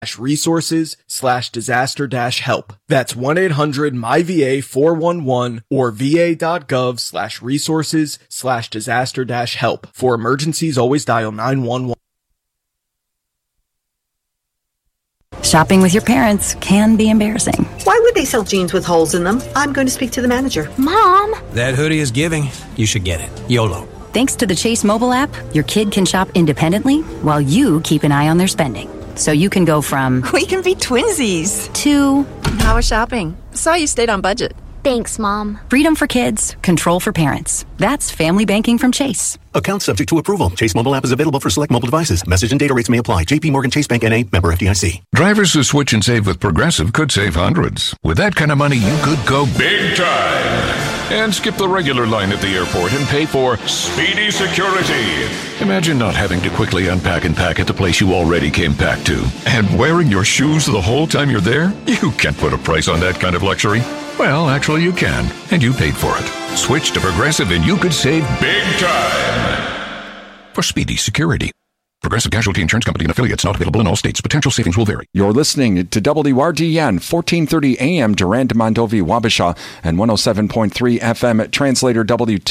resources/disaster-help. That's 1-800-MyVA-411 or va.gov/resources/disaster-help. For emergencies, always dial 911. Shopping with your parents can be embarrassing. Why would they sell jeans with holes in them? I'm going to speak to the manager. Mom! That hoodie is giving. You should get it. YOLO. Thanks to the Chase mobile app, your kid can shop independently while you keep an eye on their spending. So you can go from we can be twinsies to how was shopping? Saw you stayed on budget. Thanks, Mom. Freedom for kids, control for parents. That's family banking from Chase. Account subject to approval. Chase mobile app is available for select mobile devices. Message and data rates may apply. JP Morgan Chase Bank N.A. member FDIC. Drivers who switch and save with Progressive could save hundreds. With that kind of money, you could go big time and skip the regular line at the airport and pay for speedy security. Imagine not having to quickly unpack and pack at the place you already came packed to. And wearing your shoes the whole time you're there? You can't put a price on that kind of luxury. Well, actually you can, and you paid for it. Switch to Progressive and you could save big time for speedy security. Progressive Casualty Insurance Company and affiliates, not available in all states. Potential savings will vary. You're listening to WRDN 1430 AM Durand, Mondovi, Wabasha, and 107.3 FM Translator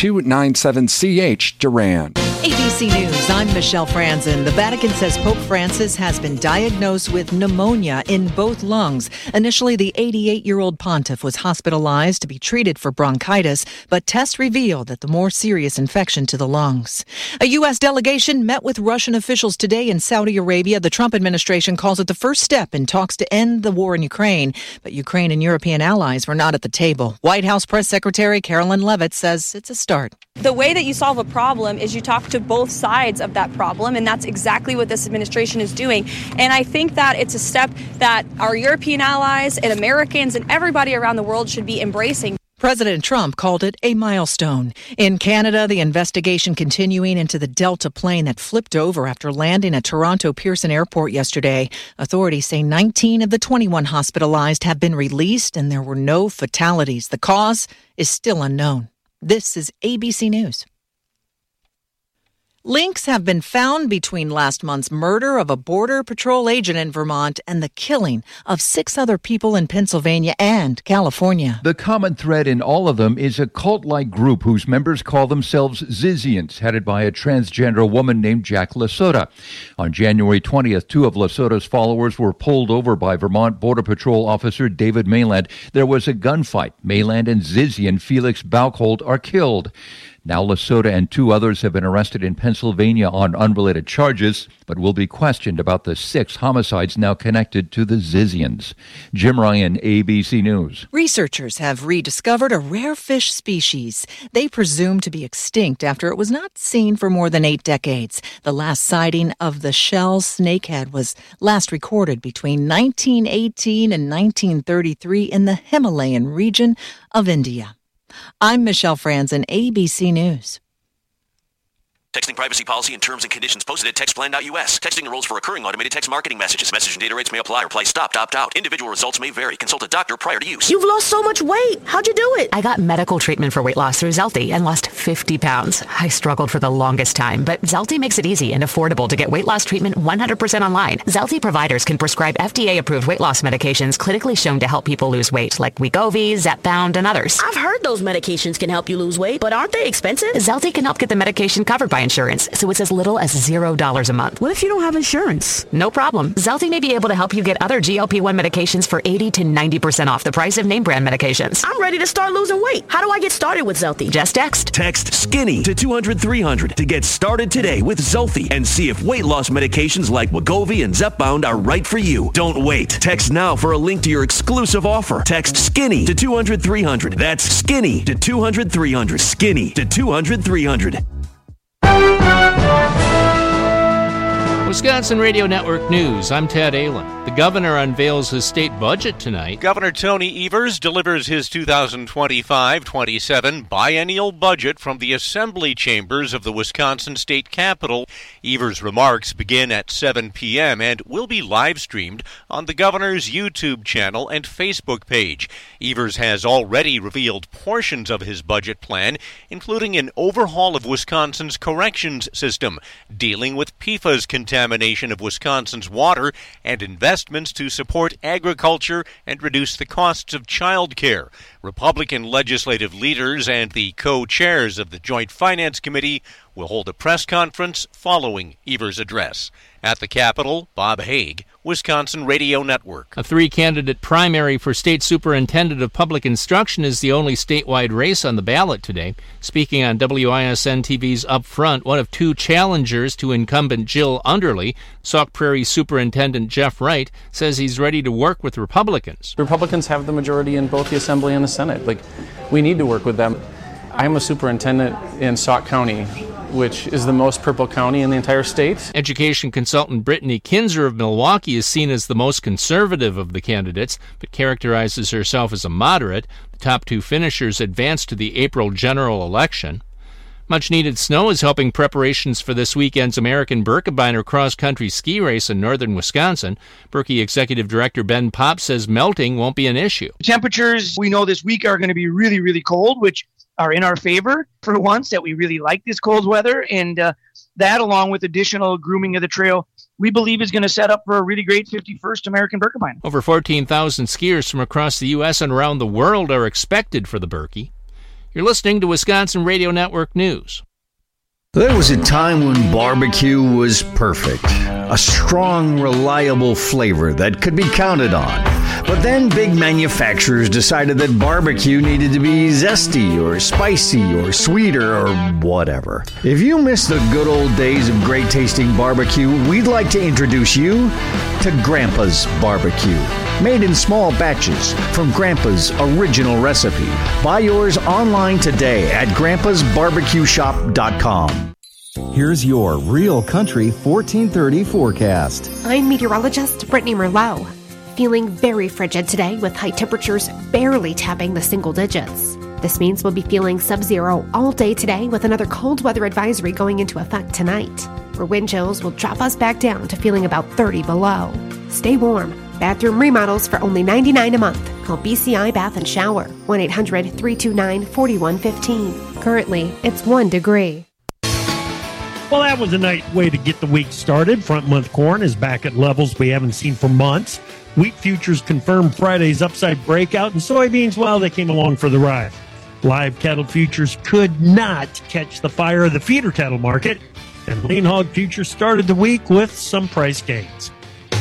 W297CH Durand. ABC News, I'm Michelle Franzen. The Vatican says Pope Francis has been diagnosed with pneumonia in both lungs. Initially, the 88-year-old pontiff was hospitalized to be treated for bronchitis, but tests revealed that the more serious infection to the lungs. A U.S. delegation met with Russian officials today in Saudi Arabia. The Trump administration calls it the first step in talks to end the war in Ukraine, but Ukraine and European allies were not at the table. White House Press Secretary Carolyn Leavitt says it's a start. The way that you solve a problem is you talk to both sides of that problem, and that's exactly what this administration is doing. And I think that it's a step that our European allies and Americans and everybody around the world should be embracing. President Trump called it a milestone. In Canada, the investigation continuing into the Delta plane that flipped over after landing at Toronto Pearson Airport yesterday. Authorities say 19 of the 21 hospitalized have been released and there were no fatalities. The cause is still unknown. This is ABC News. Links have been found between last month's murder of a Border Patrol agent in Vermont and the killing of 6 other people in Pennsylvania and California. The common thread in all of them is a cult-like group whose members call themselves Zizians, headed by a transgender woman named Jack Lasota. On January 20th, 2 of Lasota's followers were pulled over by Vermont Border Patrol officer David Mayland. There was a gunfight. Mayland and Zizian Felix Bauchold are killed. Now Lasota and 2 others have been arrested in Pennsylvania on unrelated charges, but will be questioned about the 6 homicides now connected to the Zizians. Jim Ryan, ABC News. Researchers have rediscovered a rare fish species they presume to be extinct after it was not seen for more than 8 decades. The last sighting of the shell snakehead was last recorded between 1918 and 1933 in the Himalayan region of India. I'm Michelle Franzen, ABC News. Texting privacy policy and terms and conditions posted at textplan.us. Texting enrolls for recurring automated text marketing messages. Message and data rates may apply. Reply stop, opt out. Individual results may vary. Consult a doctor prior to use. You've lost so much weight. How'd you do it? I got medical treatment for weight loss through Zelty and lost 50 pounds. I struggled for the longest time, but Zelty makes it easy and affordable to get weight loss treatment 100% online. Zelty providers can prescribe FDA-approved weight loss medications clinically shown to help people lose weight, like Wegovy, Zepbound, and others. I've heard those medications can help you lose weight, but aren't they expensive? Zelty can help get the medication covered by insurance, so it's as little as $0 a month. What if you don't have insurance? No problem. Zelty may be able to help you get other GLP-1 medications for 80 to 90% off the price of name brand medications. I'm ready to start losing weight. How do I get started with Zelty? Just text. Text SKINNY to 200-300 to get started today with Zelty and see if weight loss medications like Wegovy and Zepbound are right for you. Don't wait. Text now for a link to your exclusive offer. Text SKINNY to 200-300. That's SKINNY to 200-300. SKINNY to 200-300. Wisconsin Radio Network News, I'm Ted Allen. The governor unveils his state budget tonight. Governor Tony Evers delivers his 2025-27 biennial budget from the assembly chambers of the Wisconsin State Capitol. Evers' remarks begin at 7 p.m. and will be live-streamed on the governor's YouTube channel and Facebook page. Evers has already revealed portions of his budget plan, including an overhaul of Wisconsin's corrections system, dealing with PFAS contamination contamination of Wisconsin's water and investments to support agriculture and reduce the costs of child care. Republican legislative leaders and the co-chairs of the Joint Finance Committee will hold a press conference following Evers' address. At the Capitol, Bob Haig, Wisconsin Radio Network. A three-candidate primary for State Superintendent of Public Instruction is the only statewide race on the ballot today. Speaking on WISN TV's Up Front, one of two challengers to incumbent Jill Underly, Sauk Prairie Superintendent Jeff Wright, says he's ready to work with Republicans. Republicans have the majority in both the Assembly and the Senate. We need to work with them. I'm a superintendent in Sauk County, which is the most purple county in the entire state. Education consultant Brittany Kinzer of Milwaukee is seen as the most conservative of the candidates, but characterizes herself as a moderate. The top two finishers advance to the April general election. Much-needed snow is helping preparations for this weekend's American Birkebeiner cross-country ski race in northern Wisconsin. Berkey Executive Director Ben Popp says melting won't be an issue. Temperatures we know this week are going to be really, really cold, which are in our favor for once, that we really like this cold weather. And that, along with additional grooming of the trail, we believe is going to set up for a really great 51st American Birkebeiner. Over 14,000 skiers from across the U.S. and around the world are expected for the Berkey. You're listening to Wisconsin Radio Network News. There was a time when barbecue was perfect. A strong, reliable flavor that could be counted on. But then big manufacturers decided that barbecue needed to be zesty or spicy or sweeter or whatever. If you miss the good old days of great tasting barbecue, we'd like to introduce you to Grandpa's Barbecue. Made in small batches from Grandpa's original recipe. Buy yours online today at grandpasbarbecueshop.com. Here's your Real Country 1430 forecast. I'm meteorologist Brittany Merlot. Feeling very frigid today with high temperatures barely tapping the single digits. This means we'll be feeling sub-zero all day today with another cold weather advisory going into effect tonight, where wind chills will drop us back down to feeling about 30 below. Stay warm. Bathroom remodels for only $99 a month. Call BCI Bath and Shower, 1-800-329-4115. Currently, it's 1 degree. Well, that was a nice way to get the week started. Front month corn is back at levels we haven't seen for months. Wheat futures confirmed Friday's upside breakout, and soybeans, well, they came along for the ride. Live cattle futures could not catch the fire of the feeder cattle market, and lean hog futures started the week with some price gains.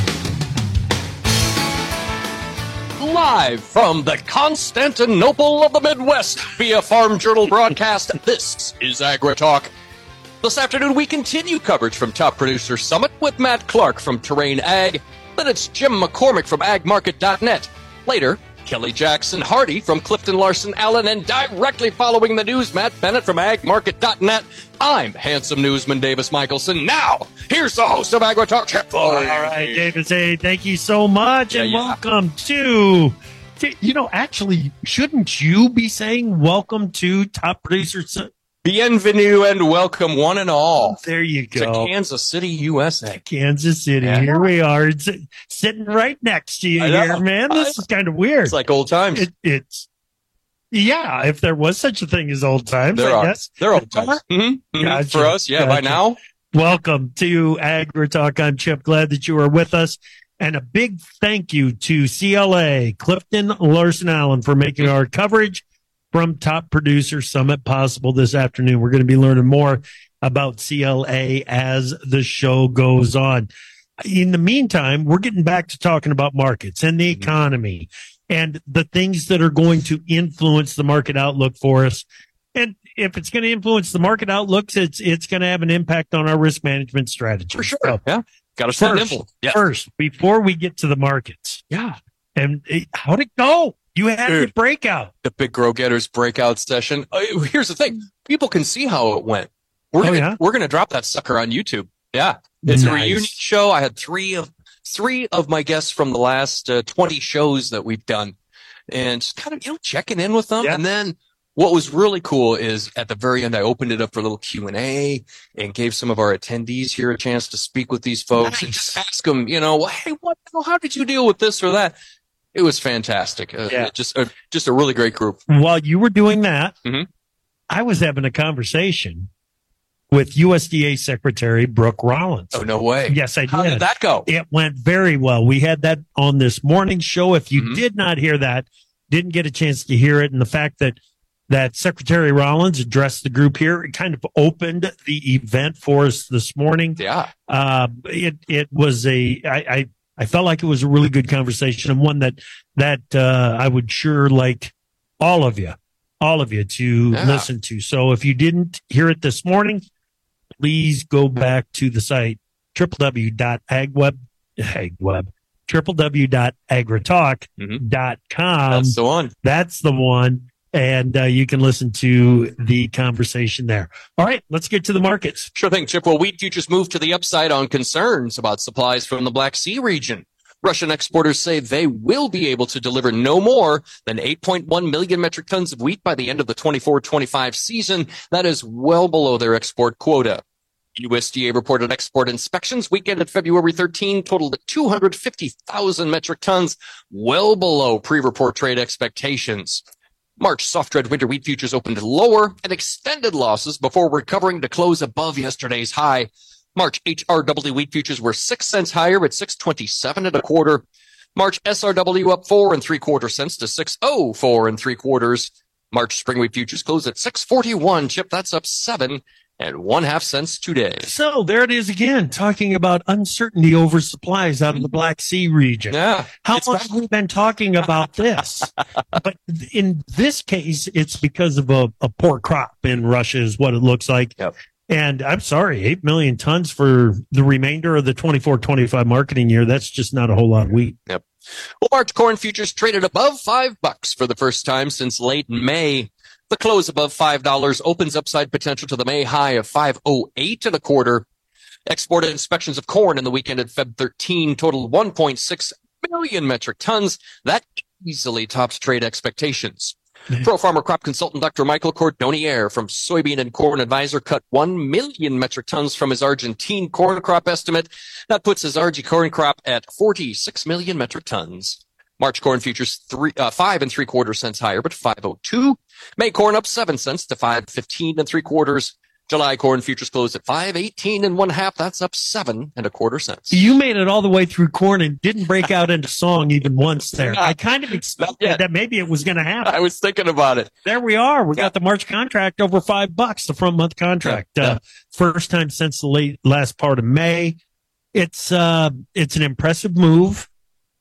Live from the Constantinople of the Midwest via Farm Journal broadcast, this is AgriTalk. This afternoon, we continue coverage from Top Producer Summit with Matt Clark from Terrain Ag. Then it's Jim McCormick from agmarket.net. Later, Kelly Jackson Hardy from Clifton Larson Allen. And directly following the news, Matt Bennett from agmarket.net. I'm handsome newsman Davis Michelson. Now, here's the host of AgriTalk, Chip Floyd. All right, Davis, hey, thank you so much, and welcome to... actually, shouldn't you be saying welcome to Top Producer Summit? Bienvenue and welcome one and all. There you go. To Kansas City, USA. Kansas City. Yeah. Here we are. It's sitting right next to you here, man. This is kind of weird. It's like old times. Yeah, if there was such a thing as old times, I guess. They're old times. Mm-hmm. Gotcha. For us, by now. Welcome to AgriTalk. I'm Chip. Glad that you are with us. And a big thank you to CLA, Clifton Larson Allen, for making our coverage from Top Producer Summit possible this afternoon. We're going to be learning more about CLA as the show goes on. In the meantime, we're getting back to talking about markets and the economy and the things that are going to influence the market outlook for us. And if it's going to influence the market outlooks, it's going to have an impact on our risk management strategy. For sure. So, yeah. Got to stay nimble. Yeah. First, before we get to the markets. Yeah. And how'd it go? You had your breakout. The Big Grow Getters breakout session. Here's the thing. People can see how it went. We're going to drop that sucker on YouTube. Yeah. It's a reunion show. I had three of my guests from the last 20 shows that we've done, and just kind of, checking in with them. Yeah. And then what was really cool is at the very end, I opened it up for a little Q&A and gave some of our attendees here a chance to speak with these folks and just ask them, hey, how did you deal with this or that? It was fantastic. Just a really great group. While you were doing that, I was having a conversation with USDA Secretary Brooke Rollins. Oh, no way. Yes, I did. How did that go? It went very well. We had that on this morning show. If you did not hear that, didn't get a chance to hear it, and the fact that Secretary Rollins addressed the group here, it kind of opened the event for us this morning. Yeah. It was I felt like it was a really good conversation, and one that I would sure like all of you to listen to. So if you didn't hear it this morning, please go back to the site, www.agritalk.com. That's the one. That's the one. And you can listen to the conversation there. All right, let's get to the markets. Sure thing, Chip. Well, wheat futures moved to the upside on concerns about supplies from the Black Sea region. Russian exporters say they will be able to deliver no more than 8.1 million metric tons of wheat by the end of the 24-25 season. That is well below their export quota. USDA reported export inspections weekend at February 13 totaled at 250,000 metric tons, well below pre-report trade expectations. March soft red winter wheat futures opened lower and extended losses before recovering to close above yesterday's high. March HRW wheat futures were 6 cents higher at 6.27 1/4. March SRW up 4 3/4 cents to 6.04 3/4. March spring wheat futures closed at 6.41. Chip, that's up 7 1/2 cents today. So there it is again, talking about uncertainty over supplies out of the Black Sea region. Yeah. How much have we been talking about this? But in this case, it's because of a poor crop in Russia is what it looks like. Yep. And I'm sorry, 8 million tons for the remainder of the 24-25 marketing year. That's just not a whole lot of wheat. Yep. Well, March corn futures traded above $5 for the first time since late May. The close above $5 opens upside potential to the May high of 5.08 1/4. Export inspections of corn in the weekend at Feb 13 totaled 1.6 million metric tons. That easily tops trade expectations. Pro Farmer crop consultant Dr. Michael Cordonier from Soybean and Corn Advisor cut 1 million metric tons from his Argentine corn crop estimate. That puts his RG corn crop at 46 million metric tons. March corn futures 5 3/4 cents higher, but 5.02. May corn up 7 cents to 5.15 3/4. July corn futures closed at 5.18 1/2. That's up 7 1/4 cents. You made it all the way through corn and didn't break out into song even once there. I kind of expected that maybe it was going to happen. I was thinking about it. There we are. We got the March contract over $5, the front month contract. First time since the last part of May. It's an impressive move.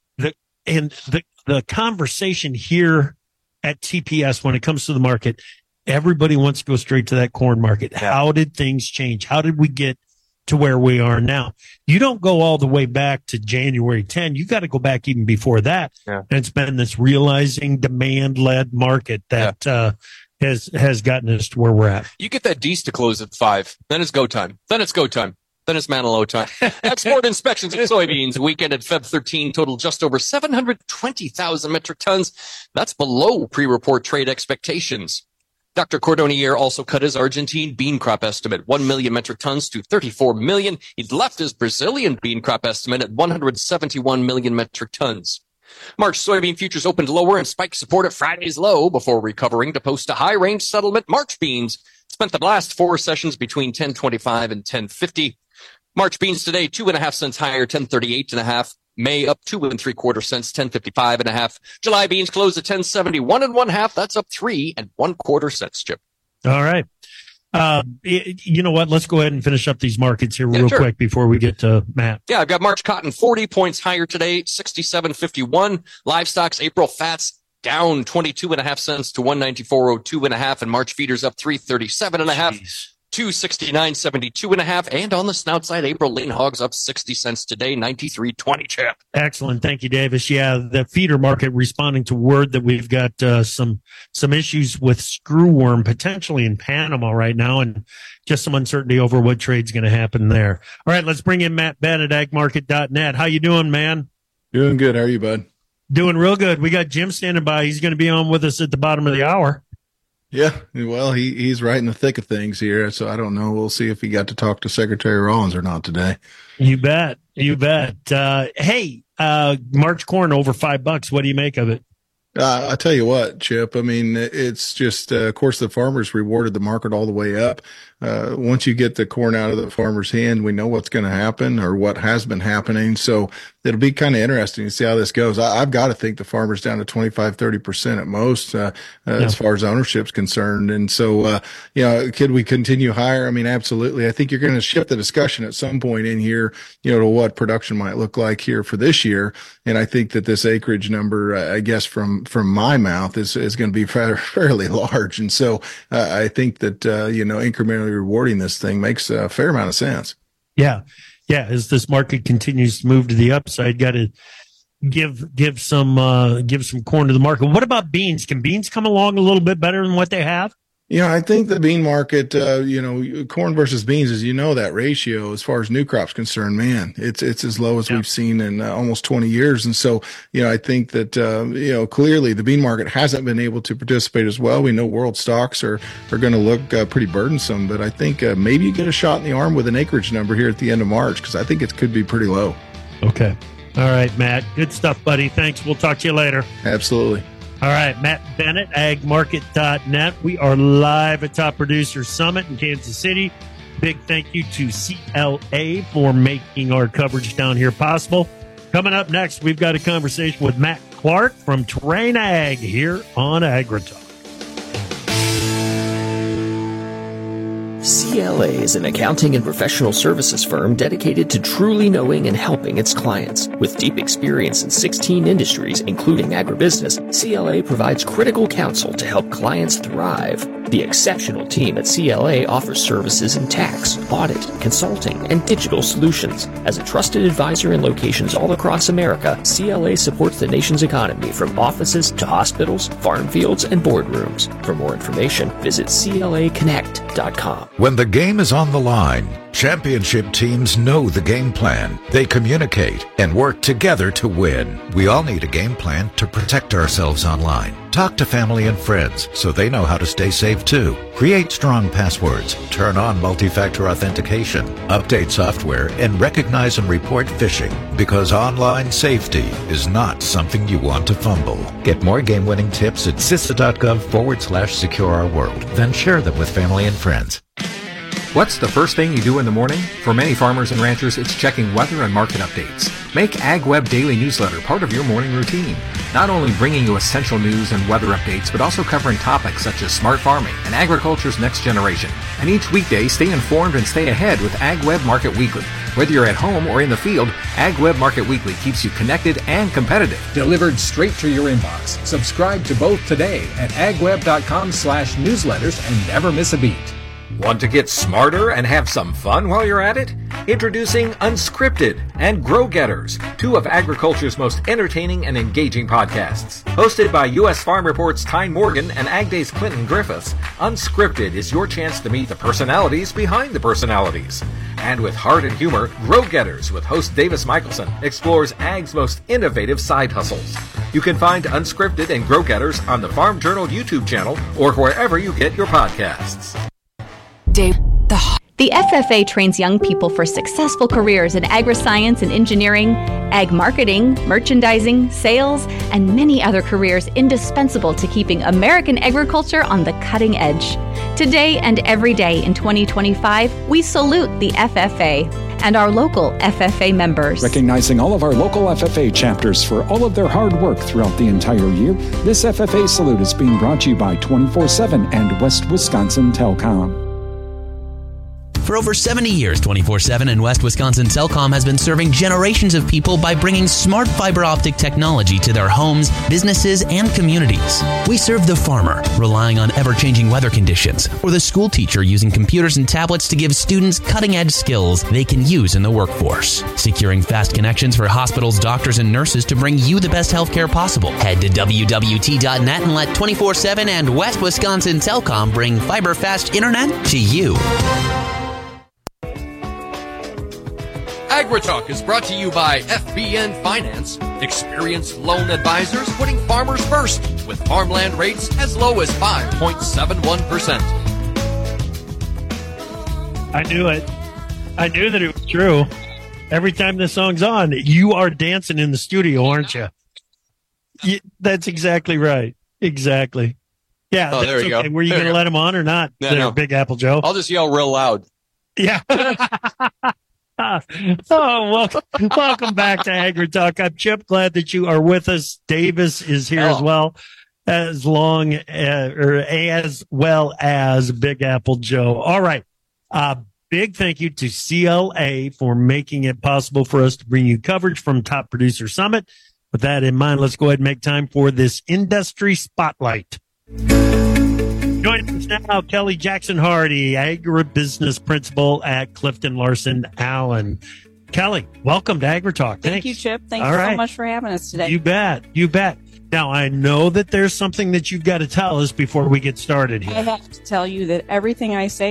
The conversation here at TPS when it comes to the market, everybody wants to go straight to that corn market. How did things change? How did we get to where we are now? You don't go all the way back to January 10. You got to go back even before that. Yeah. And it's been this realizing demand-led market that has gotten us to where we're at. You get that D's to close at 5. Then it's go time. Then it's Manilow time. Export inspections of soybeans weekend at Feb 13 totaled just over 720,000 metric tons. That's below pre-report trade expectations. Dr. Cordonier also cut his Argentine bean crop estimate 1 million metric tons to 34 million. He'd left his Brazilian bean crop estimate at 171 million metric tons. March soybean futures opened lower and spiked support at Friday's low before recovering to post a high-range settlement. March beans spent the last 4 sessions between 10.25 and 10.50. March beans today, 2.5 cents higher, 10.38 1/2. May up 2 3/4 cents, 10.55 1/2. July beans closed at 10.71 1/2. That's up 3 1/4 cents, Chip. All right. You know what? Let's go ahead and finish up these markets here real quick before we get to Matt. Yeah, I've got March cotton 40 points higher today, 67.51. Livestocks, April fats down 22.5 cents to 194.02 1/2. And March feeders up 337 1/2. 269.72 1/2, and on the snout side, April lean hogs up 60 cents today, 93.20, Chip. Excellent, thank you, Davis. Yeah, the feeder market responding to word that we've got some issues with screwworm potentially in Panama right now, and just some uncertainty over what trade's going to happen there. All right, let's bring in Matt Bennett, agmarket.net. How you doing, man? Doing good. How are you, bud? Doing real good. We got Jim standing by. He's going to be on with us at the bottom of the hour. Yeah, well, he's right in the thick of things here, so I don't know. We'll see if he got to talk to Secretary Rollins or not today. You bet. Hey, March corn over $5. What do you make of it? I tell you what, Chip, I mean, it's just, of course, the farmers rewarded the market all the way up. Once you get the corn out of the farmer's hand, we know what's going to happen or what has been happening. So it'll be kind of interesting to see how this goes. I've got to think the farmer's down to 25-30% at most, as far as ownership's concerned. And so, could we continue higher? I mean, absolutely. I think you're going to shift the discussion at some point in here, to what production might look like here for this year. And I think that this acreage number, I guess from my mouth is going to be fairly large. And so, I think that, incrementally rewarding this thing makes a fair amount of sense. Yeah. As this market continues to move to the upside, got to give some corn to the market. What about beans? Can beans come along a little bit better than what they have? I think the bean market, corn versus beans, as that ratio as far as new crops concerned, man, it's as low as we've seen in almost 20 years. And so, I think that, clearly the bean market hasn't been able to participate as well. We know world stocks are going to look pretty burdensome, but I think maybe you get a shot in the arm with an acreage number here at the end of March, because I think it could be pretty low. Okay. All right, Matt. Good stuff, buddy. Thanks. We'll talk to you later. Absolutely. All right, Matt Bennett, agmarket.net. We are live at Top Producer Summit in Kansas City. Big thank you to CLA for making our coverage down here possible. Coming up next, we've got a conversation with Matt Clark from Terrain Ag here on AgriTalk. CLA is an accounting and professional services firm dedicated to truly knowing and helping its clients. With deep experience in 16 industries, including agribusiness, CLA provides critical counsel to help clients thrive. The exceptional team at CLA offers services in tax, audit, consulting, and digital solutions. As a trusted advisor in locations all across America, CLA supports the nation's economy from offices to hospitals, farm fields, and boardrooms. For more information, visit CLAconnect.com. When the game is on the line, championship teams know the game plan. They communicate and work together to win. We all need a game plan to protect ourselves online. Talk to family and friends so they know how to stay safe too. Create strong passwords, turn on multi-factor authentication, update software, and recognize and report phishing, because online safety is not something you want to fumble. Get more game-winning tips at CISA.gov/secure-our-world. Then share them with family and friends. What's the first thing you do in the morning? For many farmers and ranchers, it's checking weather and market updates. Make AgWeb Daily Newsletter part of your morning routine. Not only bringing you essential news and weather updates, but also covering topics such as smart farming and agriculture's next generation. And each weekday, stay informed and stay ahead with AgWeb Market Weekly. Whether you're at home or in the field, AgWeb Market Weekly keeps you connected and competitive. Delivered straight to your inbox. Subscribe to both today at agweb.com/newsletters and never miss a beat. Want to get smarter and have some fun while you're at it? Introducing Unscripted and Grow Getters, two of agriculture's most entertaining and engaging podcasts. Hosted by U.S. Farm Report's Tyne Morgan and Ag Day's Clinton Griffiths, Unscripted is your chance to meet the personalities behind the personalities. And with heart and humor, Grow Getters with host Davis Michelson explores Ag's most innovative side hustles. You can find Unscripted and Grow Getters on the Farm Journal YouTube channel or wherever you get your podcasts. The FFA trains young people for successful careers in agri-science and engineering, ag marketing, merchandising, sales, and many other careers indispensable to keeping American agriculture on the cutting edge. Today and every day in 2025, we salute the FFA and our local FFA members. Recognizing all of our local FFA chapters for all of their hard work throughout the entire year, this FFA salute is being brought to you by 24/7 and West Wisconsin Telcom. For over 70 years, 24/7 and West Wisconsin Telcom has been serving generations of people by bringing smart fiber optic technology to their homes, businesses, and communities. We serve the farmer, relying on ever-changing weather conditions, or the school teacher using computers and tablets to give students cutting-edge skills they can use in the workforce. Securing fast connections for hospitals, doctors, and nurses to bring you the best healthcare possible. Head to WWT.net and let 24/7 and West Wisconsin Telcom bring fiber fast internet to you. AgriTalk is brought to you by FBN Finance, experienced loan advisors putting farmers first, with farmland rates as low as 5.71%. I knew it. I knew that it was true. Every time this song's on, you are dancing in the studio, aren't you? That's exactly right. Exactly. Yeah. Oh, there you go. Were you going to let him on or not? No. Big Apple Joe. I'll just yell real loud. Yeah. Welcome back to Agri Talk. I'm Chip. Glad that you are with us. Davis is here as well, as well as Big Apple Joe. All right. Big thank you to CLA for making it possible for us to bring you coverage from Top Producer Summit. With that in mind, let's go ahead and make time for this industry spotlight. Joining us now, Kelly Jackson Hardy, agribusiness principal at Clifton Larson Allen. Kelly, welcome to Agri Talk. Thank you, Chip. Thanks so much for having us today. You bet. You bet. Now, I know that there's something that you've got to tell us before we get started here. I have to tell you that everything I say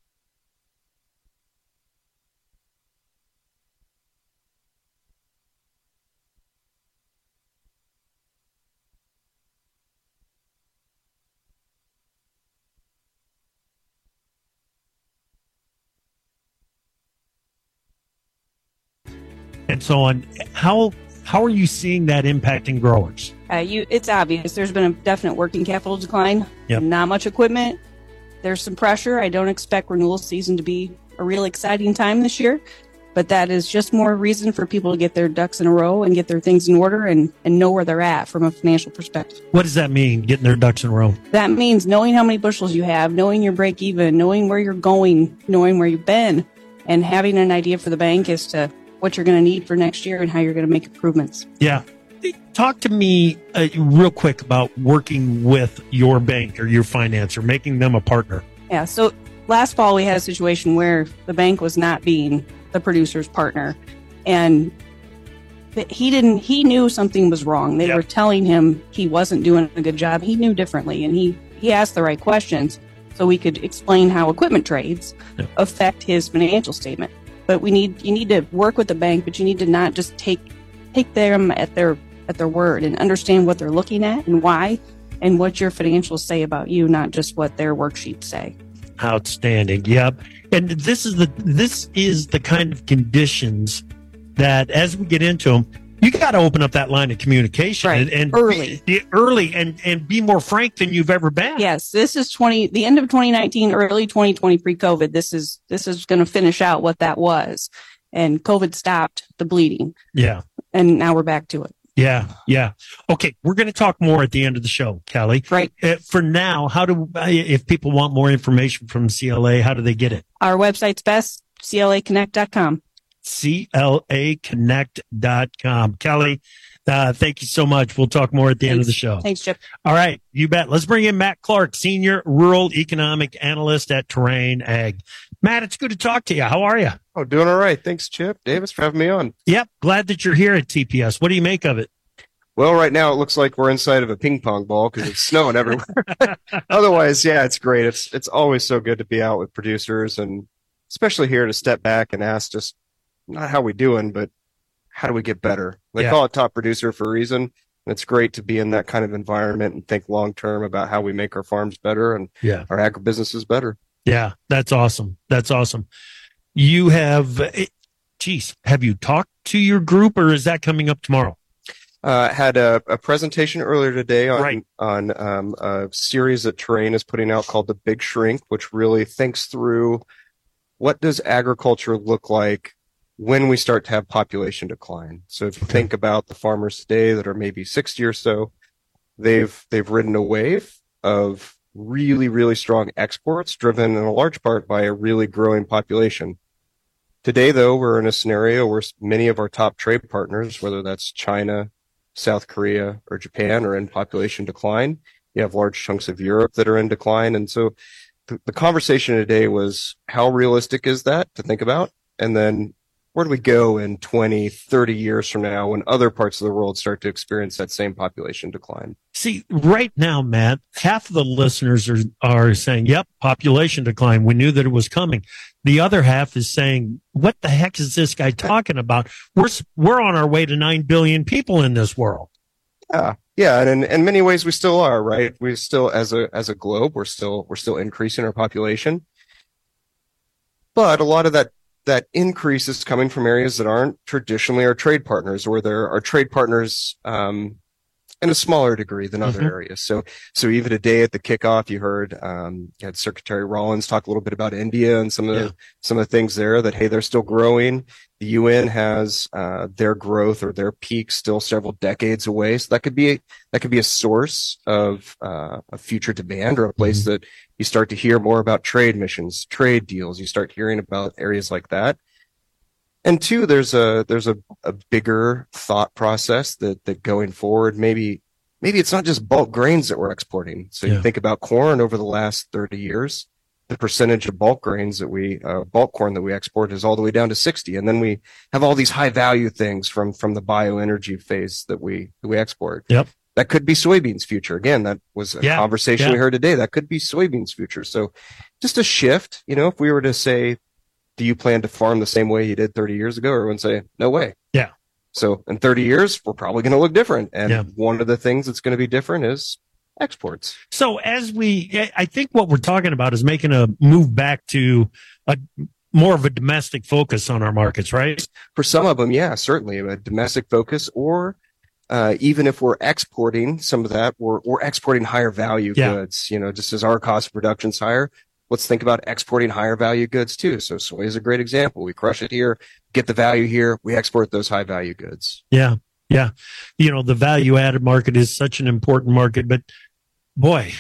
and so on. How are you seeing that impacting growers? It's obvious. There's been a definite working capital decline. Yep. Not much equipment. There's some pressure. I don't expect renewal season to be a real exciting time this year, but that is just more reason for people to get their ducks in a row and get their things in order and know where they're at from a financial perspective. What does that mean, getting their ducks in a row? That means knowing how many bushels you have, knowing your break even, knowing where you're going, knowing where you've been, and having an idea for the bank as to what you're going to need for next year and how you're going to make improvements. Yeah. Talk to me real quick about working with your bank or your financer, making them a partner. Yeah. So last fall, we had a situation where the bank was not being the producer's partner. And he knew something was wrong. They were telling him he wasn't doing a good job. He knew differently. And he asked the right questions so we could explain how equipment trades affect his financial statement. But you need to work with the bank, but you need to not just take them at their word and understand what they're looking at and why and what your financials say about you, not just what their worksheets say. Outstanding. Yep. And this is the kind of conditions that as we get into them, you got to open up that line of communication and early and be more frank than you've ever been. Yes, this is the end of 2019, early 2020 pre-COVID. This is going to finish out what that was, and COVID stopped the bleeding. Yeah, and now we're back to it. Yeah. Okay, we're going to talk more at the end of the show, Kelly. Right. For now, if people want more information from CLA, how do they get it? Our website's best, CLAconnect.com. CLAconnect.com. Kelly, thank you so much. We'll talk more at the end of the show. Thanks, Chip. All right, you bet. Let's bring in Matt Clark, Senior Rural Economic Analyst at Terrain Ag. Matt, it's good to talk to you. How are you? Oh, doing all right. Thanks, Chip. Davis, for having me on. Yep, glad that you're here at TPS. What do you make of it? Well, right now it looks like we're inside of a ping pong ball because it's snowing everywhere. Otherwise, yeah, it's great. It's always so good to be out with producers, and especially here to step back and ask just not how we doing, but how do we get better? They call it Top Producer for a reason. And it's great to be in that kind of environment and think long term about how we make our farms better and our agribusinesses better. Yeah, that's awesome. That's awesome. You have, have you talked to your group, or is that coming up tomorrow? Had a presentation earlier today on a series that Terrain is putting out called The Big Shrink, which really thinks through what does agriculture look like when we start to have population decline. So if you think about the farmers today that are maybe 60 or so, they've ridden a wave of really, really strong exports driven in a large part by a really growing population. Today, though, we're in a scenario where many of our top trade partners, whether that's China, South Korea, or Japan, are in population decline. You have large chunks of Europe that are in decline. And so the conversation today was, how realistic is that to think about? And then where do we go in 20, 30 years from now when other parts of the world start to experience that same population decline? See, right now, Matt, half of the listeners are saying, yep, population decline. We knew that it was coming. The other half is saying, what the heck is this guy talking about? We're on our way to 9 billion people in this world. Yeah. And in many ways we still are, right? We still, as a globe, we're still increasing our population. But a lot of that increase is coming from areas that aren't traditionally our trade partners, or our trade partners, in a smaller degree than other areas. So even today at the kickoff, you heard, you had Secretary Rollins talk a little bit about India and some of the things there that, hey, they're still growing. The UN has, their growth or their peak still several decades away. So that could be a source of future demand, or a place that you start to hear more about trade missions, trade deals. You start hearing about areas like that. And two, there's a bigger thought process that going forward, maybe it's not just bulk grains that we're exporting. So you think about corn over the last 30 years, the percentage of bulk grains that bulk corn that we export is all the way down to 60. And then we have all these high value things from the bioenergy phase that we export. Yep. That could be soybeans future. Again, that was a conversation we heard today. That could be soybeans future. So just a shift, if we were to say, do you plan to farm the same way you did 30 years ago? Everyone say, no way. Yeah. So in 30 years, we're probably going to look different. And one of the things that's going to be different is exports. So I think what we're talking about is making a move back to more of a domestic focus on our markets, right? For some of them, yeah, certainly a domestic focus, or even if we're exporting some of that, we're exporting higher value goods, just as our cost of production is higher. Let's think about exporting higher value goods too. So soy is a great example. We crush it here, get the value here. We export those high value goods. Yeah. Yeah. The value added market is such an important market, but boy,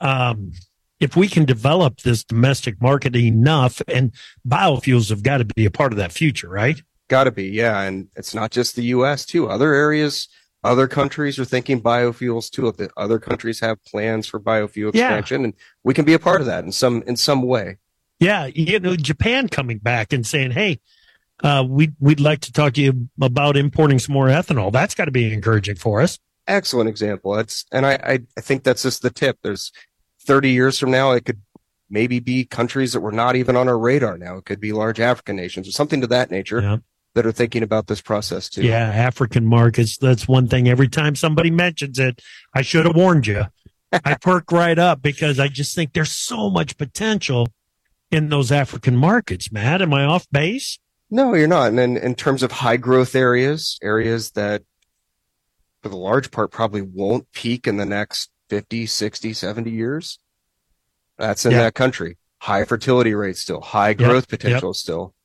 if we can develop this domestic market enough, and biofuels have got to be a part of that future, right? Got to be. Yeah. And it's not just the U.S. too. Other areas, other countries are thinking biofuels too. If the other countries have plans for biofuel expansion, and we can be a part of that in some way. Yeah, Japan coming back and saying, "Hey, we'd like to talk to you about importing some more ethanol." That's got to be encouraging for us. Excellent example. I think that's just the tip. There's 30 years from now, it could maybe be countries that were not even on our radar now. It could be large African nations or something to that nature. That are thinking about this process too. Yeah, African markets. That's one thing. Every time somebody mentions it, I should have warned you. I perk right up because I just think there's so much potential in those African markets, Matt. Am I off base? No, you're not. And in terms of high growth areas that for the large part probably won't peak in the next 50, 60, 70 years, that's in that country. High fertility rates still, high growth potential still.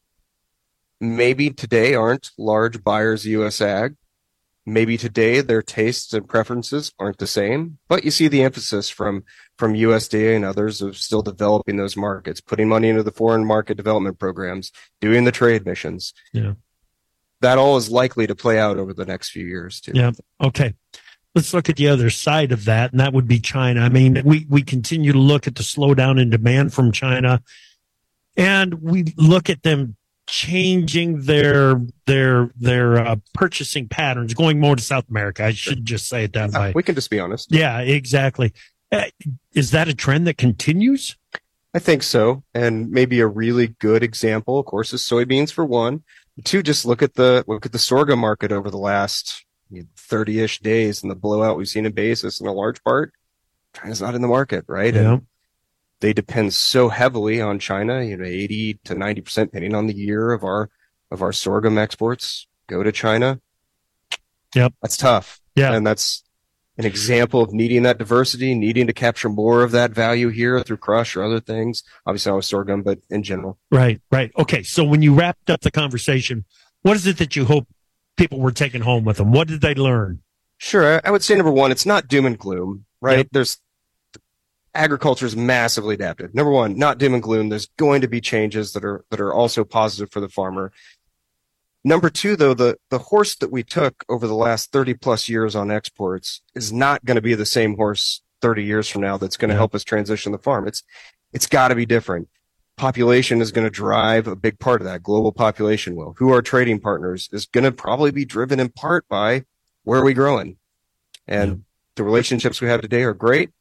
Maybe today aren't large buyers of U.S. ag. Maybe today their tastes and preferences aren't the same, but you see the emphasis from USDA and others of still developing those markets, putting money into the foreign market development programs, doing the trade missions. Yeah. That all is likely to play out over the next few years too. Yeah. Okay. Let's look at the other side of that, and that would be China. I mean, we continue to look at the slowdown in demand from China, and we look at them changing their purchasing patterns, going more to South America. I should just say it that way. We can just be honest. Yeah, exactly. Is that a trend that continues? I think so. And maybe a really good example, of course, is soybeans for one. Two, just look at the sorghum market over the last 30-ish days and the blowout we've seen in basis in a large part. China's not in the market, right? Yeah. And they depend so heavily on China, 80 to 90%, depending on the year of our sorghum exports go to China. Yep. That's tough. Yeah. And that's an example of needing that diversity, needing to capture more of that value here through crush or other things. Obviously, not with sorghum, but in general. Right. Okay. So when you wrapped up the conversation, what is it that you hope people were taking home with them? What did they learn? Sure. I would say number one, it's not doom and gloom, right? Yep. Agriculture is massively adapted. Number one, not doom and gloom. There's going to be changes that are also positive for the farmer. Number two, though, the horse that we took over the last 30 plus years on exports is not going to be the same horse 30 years from now that's going to help us transition the farm. It's got to be different. Population is going to drive a big part of that. Global population will. Who are trading partners is going to probably be driven in part by where are we growing. And the relationships we have today are great.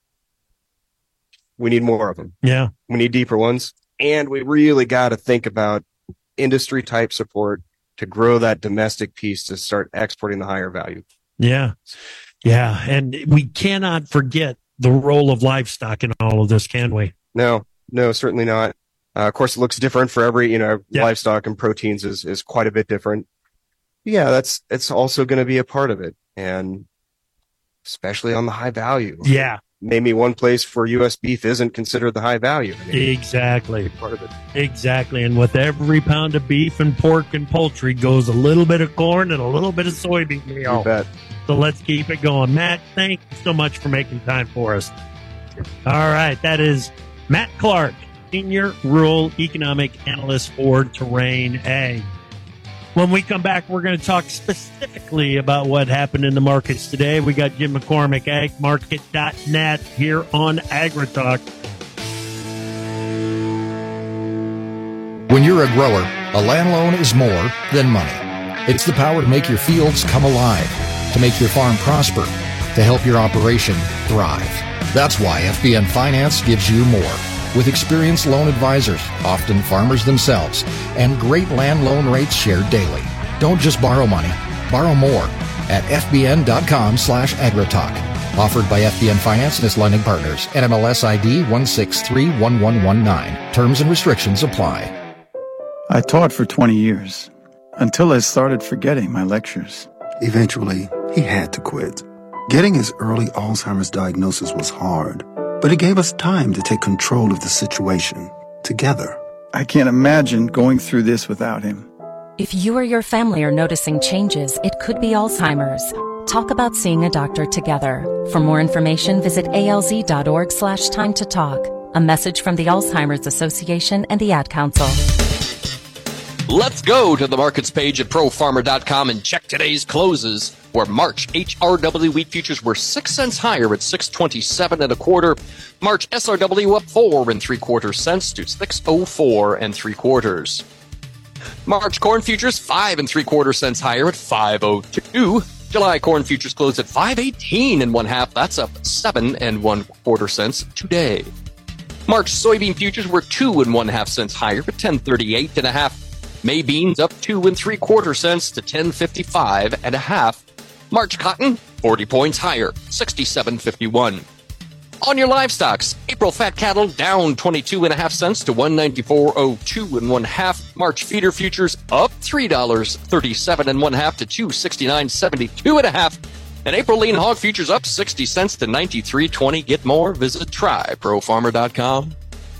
We need more of them. Yeah. We need deeper ones. And we really got to think about industry type support to grow that domestic piece to start exporting the higher value. Yeah. Yeah. And we cannot forget the role of livestock in all of this, can we? No, certainly not. Of course, it looks different for every, livestock and proteins is quite a bit different. Yeah, it's also going to be a part of it. And especially on the high value. Yeah. Name me one place where U.S. beef isn't considered the high value. Exactly. Part of it. Exactly. And with every pound of beef and pork and poultry goes a little bit of corn and a little bit of soybean meal. You bet. So let's keep it going. Matt, thank you so much for making time for us. All right. That is Matt Clark, Senior Rural Economic Analyst for Terrain Ag. When we come back, we're going to talk specifically about what happened in the markets today. We got Jim McCormick, agmarket.net, here on AgriTalk. When you're a grower, a land loan is more than money. It's the power to make your fields come alive, to make your farm prosper, to help your operation thrive. That's why FBN Finance gives you more. With experienced loan advisors, often farmers themselves, and great land loan rates shared daily. Don't just borrow money, borrow more at fbn.com/agritalk. Offered by FBN Finance and its lending partners. NMLS ID 1631119. Terms and restrictions apply. I taught for 20 years, until I started forgetting my lectures. Eventually, he had to quit. Getting his early Alzheimer's diagnosis was hard, but it gave us time to take control of the situation, together. I can't imagine going through this without him. If you or your family are noticing changes, it could be Alzheimer's. Talk about seeing a doctor together. For more information, visit alz.org/time to talk. A message from the Alzheimer's Association and the Ad Council. Let's go to the markets page at profarmer.com and check today's closes, where March HRW wheat futures were 6 cents higher at 6.27 1/4. March SRW up 4 3/4 cents to 6.04 3/4. March corn futures 5 3/4 cents higher at 5.02. July corn futures closed at 5.18 1/2. That's up 7 1/4 cents today. March soybean futures were 2 1/2 cents higher at 10.38 1/2. May beans up 2 3/4 cents to 10.55 1/2. March cotton 40 points higher, 67.51. On your livestocks, April fat cattle down 22.5 cents to 194.02 1/2. March feeder futures up $3.37 1/2 to 269.72 1/2. And April lean hog futures up 60 cents to 93.20. Get more? Visit tryprofarmer.com.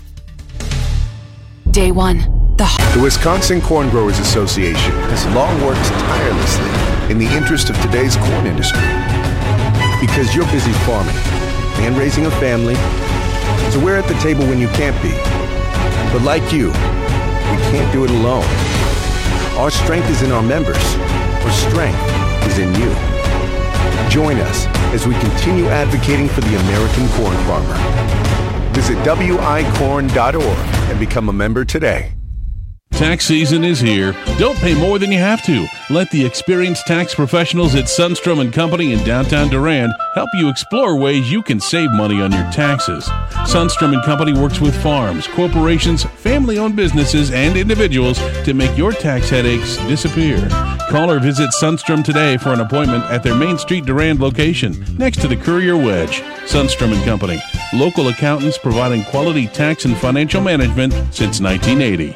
Day one. The Wisconsin Corn Growers Association has long worked tirelessly in the interest of today's corn industry. Because you're busy farming and raising a family, so we're at the table when you can't be. But like you, we can't do it alone. Our strength is in our members. Our strength is in you. Join us as we continue advocating for the American corn farmer. Visit wicorn.org and become a member today. Tax season is here. Don't pay more than you have to. Let the experienced tax professionals at Sundstrom & Company in downtown Durand help you explore ways you can save money on your taxes. Sundstrom & Company works with farms, corporations, family-owned businesses, and individuals to make your tax headaches disappear. Call or visit Sundstrom today for an appointment at their Main Street Durand location next to the Courier Wedge. Sundstrom & Company, local accountants providing quality tax and financial management since 1980.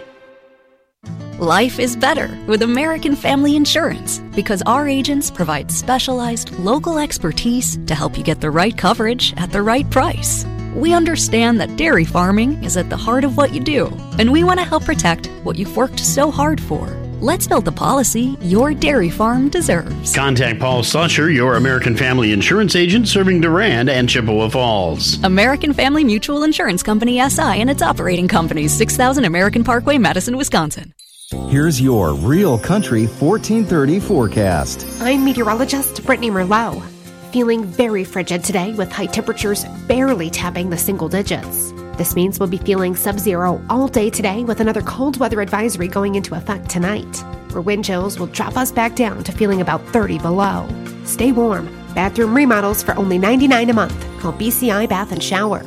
Life is better with American Family Insurance because our agents provide specialized local expertise to help you get the right coverage at the right price. We understand that dairy farming is at the heart of what you do, and we want to help protect what you've worked so hard for. Let's build the policy your dairy farm deserves. Contact Paul Slusher, your American Family Insurance agent serving Durand and Chippewa Falls. American Family Mutual Insurance Company SI and its operating companies, 6000 American Parkway, Madison, Wisconsin. Here's your Real Country 1430 forecast. I'm meteorologist Brittany Merlot. Feeling very frigid today with high temperatures barely tapping the single digits. This means we'll be feeling sub-zero all day today with another cold weather advisory going into effect tonight, where wind chills will drop us back down to feeling about 30 below. Stay warm. Bathroom remodels for only $99 a month. Call BCI Bath and Shower,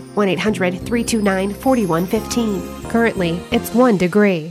1-800-329-4115. Currently, it's 1 degree.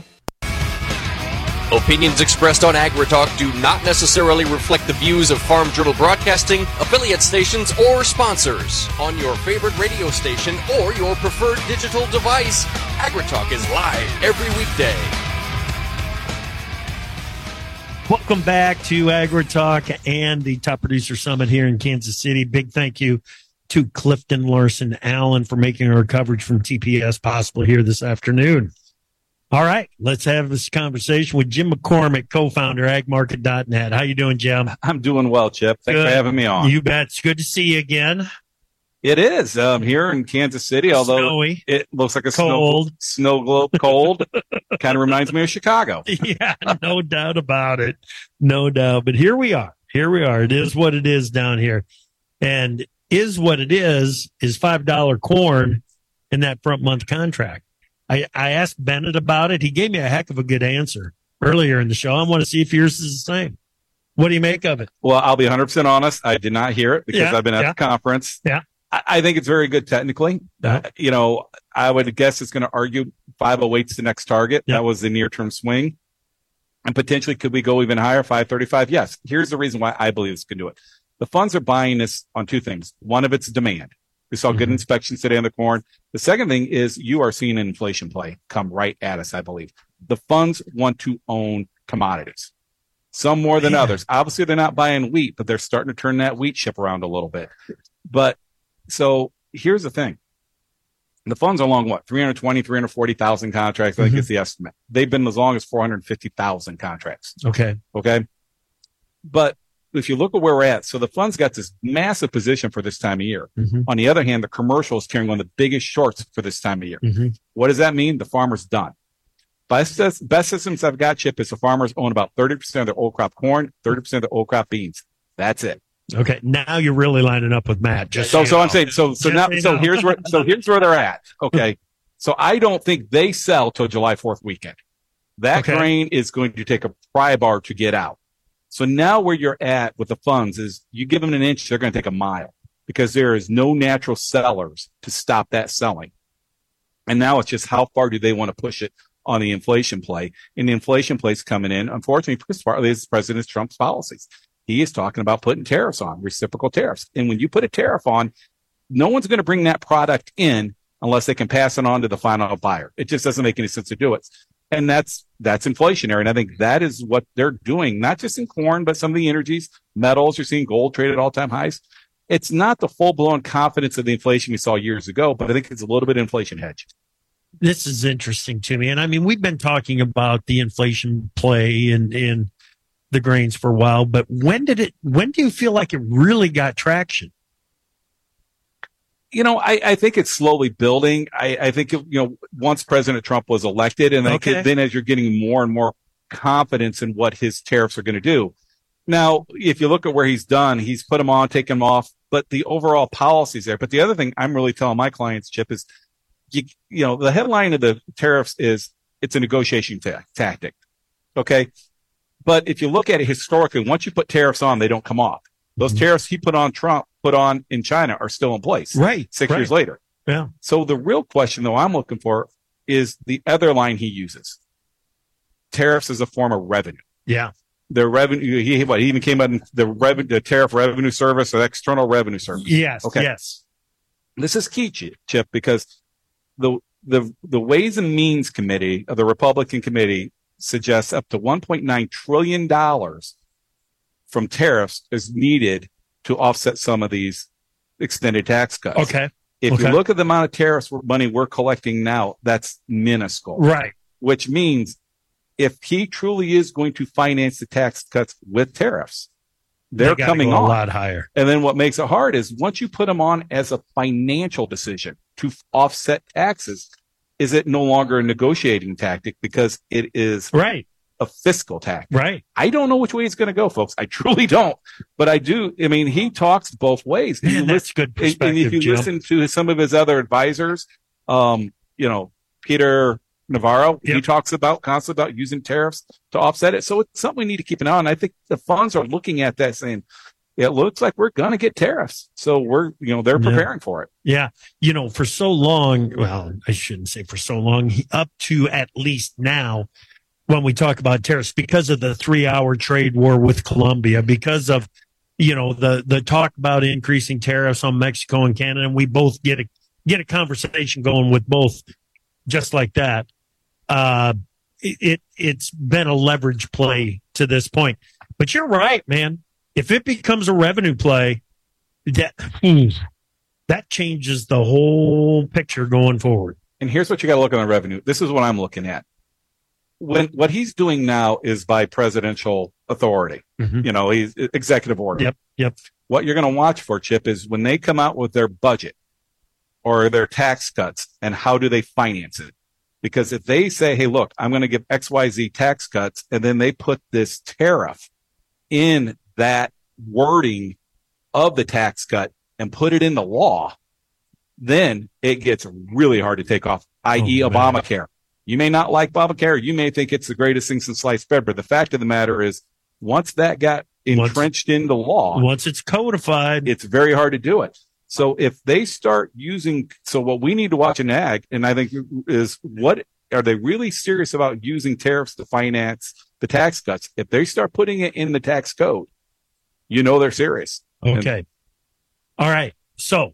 Opinions expressed on AgriTalk do not necessarily reflect the views of Farm Journal Broadcasting, affiliate stations, or sponsors. On your favorite radio station or your preferred digital device, AgriTalk is live every weekday. Welcome back to Agri Talk and the Top Producer Summit here in Kansas City. Big thank you to Clifton Larson Allen for making our coverage from TPS possible here this afternoon. All right, let's have this conversation with Jim McCormick, co-founder, agmarket.net. How you doing, Jim? I'm doing well, Chip. Thanks for having me on. You bet. It's good to see you again. It is here in Kansas City, although snowy. It looks like a cold snow globe cold. Kind of reminds me of Chicago. Yeah, no doubt about it. No doubt. But here we are. It is what it is down here. And is what it is $5 corn in that front month contract. I asked Bennett about it. He gave me a heck of a good answer earlier in the show. I want to see if yours is the same. What do you make of it? Well, I'll be 100% honest. I did not hear it because I've been at the conference. Yeah. I think it's very good technically. I would guess it's going to argue 508's the next target. That was the near-term swing. And potentially, could we go even higher, 535? Yes. Here's the reason why I believe this can do it. The funds are buying this on two things. One of it's demand. We saw good inspections today on the corn. The second thing is you are seeing an inflation play come right at us, I believe. The funds want to own commodities, some more than others. Obviously, they're not buying wheat, but they're starting to turn that wheat ship around a little bit. But so here's the thing. The funds are long, 320, 340,000 contracts, I think is the estimate. They've been as long as 450,000 contracts. Okay. But if you look at where we're at, so the fund's got this massive position for this time of year. On the other hand, the commercial is carrying one of the biggest shorts for this time of year. What does that mean? The farmer's done. Best systems I've got, Chip, is the farmers own about 30% of their old crop corn, 30% of the old crop beans. That's it. Okay, now you're really lining up with Matt. So I'm saying, here's where they're at. Okay, so I don't think they sell till July 4th weekend. That grain is going to take a pry bar to get out. So now where you're at with the funds is you give them an inch, they're going to take a mile because there is no natural sellers to stop that selling. And now it's just how far do they want to push it on the inflation play? And the inflation play is coming in, unfortunately, because partly is President Trump's policies. He is talking about putting tariffs on, reciprocal tariffs. And when you put a tariff on, no one's going to bring that product in unless they can pass it on to the final buyer. It just doesn't make any sense to do it. And that's inflationary. And I think that is what they're doing, not just in corn, but some of the energies, metals. You're seeing gold trade at all-time highs. It's not the full-blown confidence of the inflation we saw years ago, but I think it's a little bit of inflation hedge. This is interesting to me. And I mean, we've been talking about the inflation play in the grains for a while, but when do you feel like it really got traction? I think it's slowly building. I think, once President Trump was elected and then as you're getting more and more confidence in what his tariffs are going to do. Now, if you look at where he's done, he's put them on, taken them off, but the overall policy's there. But the other thing I'm really telling my clients, Chip, is, the headline of the tariffs is it's a negotiation tactic. Okay. But if you look at it historically, once you put tariffs on, they don't come off. Those tariffs he put on in China are still in place. Right. 6 years later. Yeah. So the real question, though, I'm looking for is the other line he uses. Tariffs as a form of revenue. Yeah. The revenue, he even came out in the tariff revenue service or external revenue service. Yes. Okay. Yes. This is key, Chip, because the Ways and Means Committee of the Republican Committee suggests up to $1.9 trillion from tariffs is needed to offset some of these extended tax cuts. Okay. If you look at the amount of tariffs money we're collecting now, that's minuscule. Right. Which means if he truly is going to finance the tax cuts with tariffs, they're coming on a lot higher. And then what makes it hard is once you put them on as a financial decision to offset taxes, is it no longer a negotiating tactic because it is a fiscal tactic? Right. I don't know which way it's going to go, folks. I truly don't. But I do. I mean, he talks both ways. Man, that's good perspective, and if you listen to some of his other advisors, Peter Navarro, he talks constantly about using tariffs to offset it. So it's something we need to keep an eye on. I think the funds are looking at that saying, it looks like we're going to get tariffs. So they're preparing for it. Yeah. For so long, well, I shouldn't say for so long, up to at least now, when we talk about tariffs, because of the 3-hour trade war with Colombia, because of, the talk about increasing tariffs on Mexico and Canada, and we both get a conversation going with both just like that. it's been a leverage play to this point. But you're right, man. If it becomes a revenue play, that changes the whole picture going forward. And here's what you got to look at on revenue. This is what I'm looking at. What he's doing now is by presidential authority. Mm-hmm. He's executive order. Yep. What you're going to watch for, Chip, is when they come out with their budget or their tax cuts, and how do they finance it? Because if they say, hey, look, I'm going to give XYZ tax cuts, and then they put this tariff in that wording of the tax cut and put it in the law, then it gets really hard to take off, i.e. Obamacare. You may not like Obamacare. You may think it's the greatest thing since sliced bread. But the fact of the matter is, once that got entrenched into law, once it's codified, it's very hard to do it. So if they start using, so what we need to watch in ag, and I think is, what are they really serious about using tariffs to finance the tax cuts? If they start putting it in the tax code, they're serious. Okay. All right. So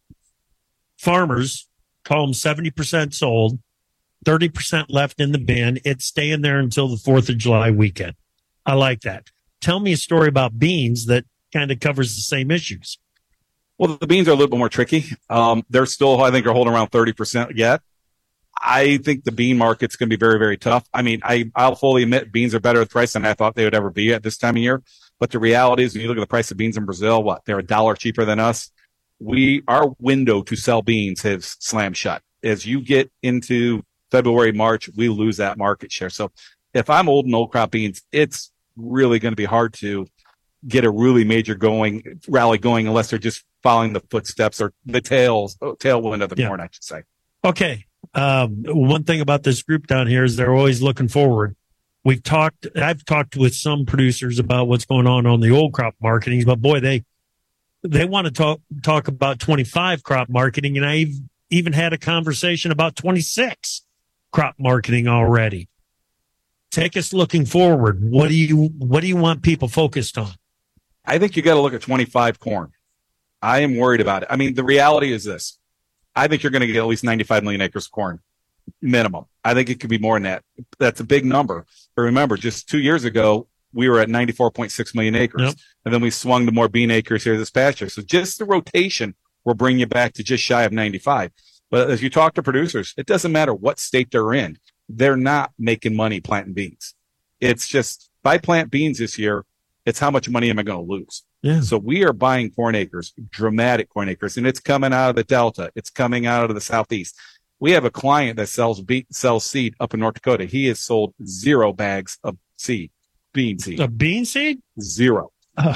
farmers call them 70% sold, 30% left in the bin. It's staying there until the 4th of July weekend. I like that. Tell me a story about beans that kind of covers the same issues. Well, the beans are a little bit more tricky. They're still, I think, are holding around 30% yet. I think the bean market's going to be very, very tough. I mean, I'll fully admit beans are better at price than I thought they would ever be at this time of year. But the reality is, when you look at the price of beans in Brazil, they're $1 cheaper than us. Our window to sell beans has slammed shut. As you get into February, March, we lose that market share. So if I'm old crop beans, it's really going to be hard to get a really major rally going unless they're just following the footsteps or the tailwind of the corn, I should say. Okay. One thing about this group down here is they're always looking forward. I've talked with some producers about what's going on the old crop marketing, but boy, they want to talk about 25 crop marketing. And I've even had a conversation about 26 crop marketing already. Take us looking forward. What do you want people focused on? I think you got to look at 25 corn. I am worried about it. I mean, the reality is this. I think you're going to get at least 95 million acres of corn minimum. I think it could be more than that. That's a big number. But remember, just 2 years ago, we were at 94.6 million acres. Yep. And then we swung to more bean acres here this past year. So just the rotation will bring you back to just shy of 95. But as you talk to producers, it doesn't matter what state they're in. They're not making money planting beans. It's just, if I plant beans this year, it's how much money am I going to lose? Yeah. So we are buying corn acres, dramatic corn acres, and it's coming out of the Delta. It's coming out of the Southeast. We have a client that sells seed up in North Dakota. He has sold 0 bags of bean seed. A bean seed? 0.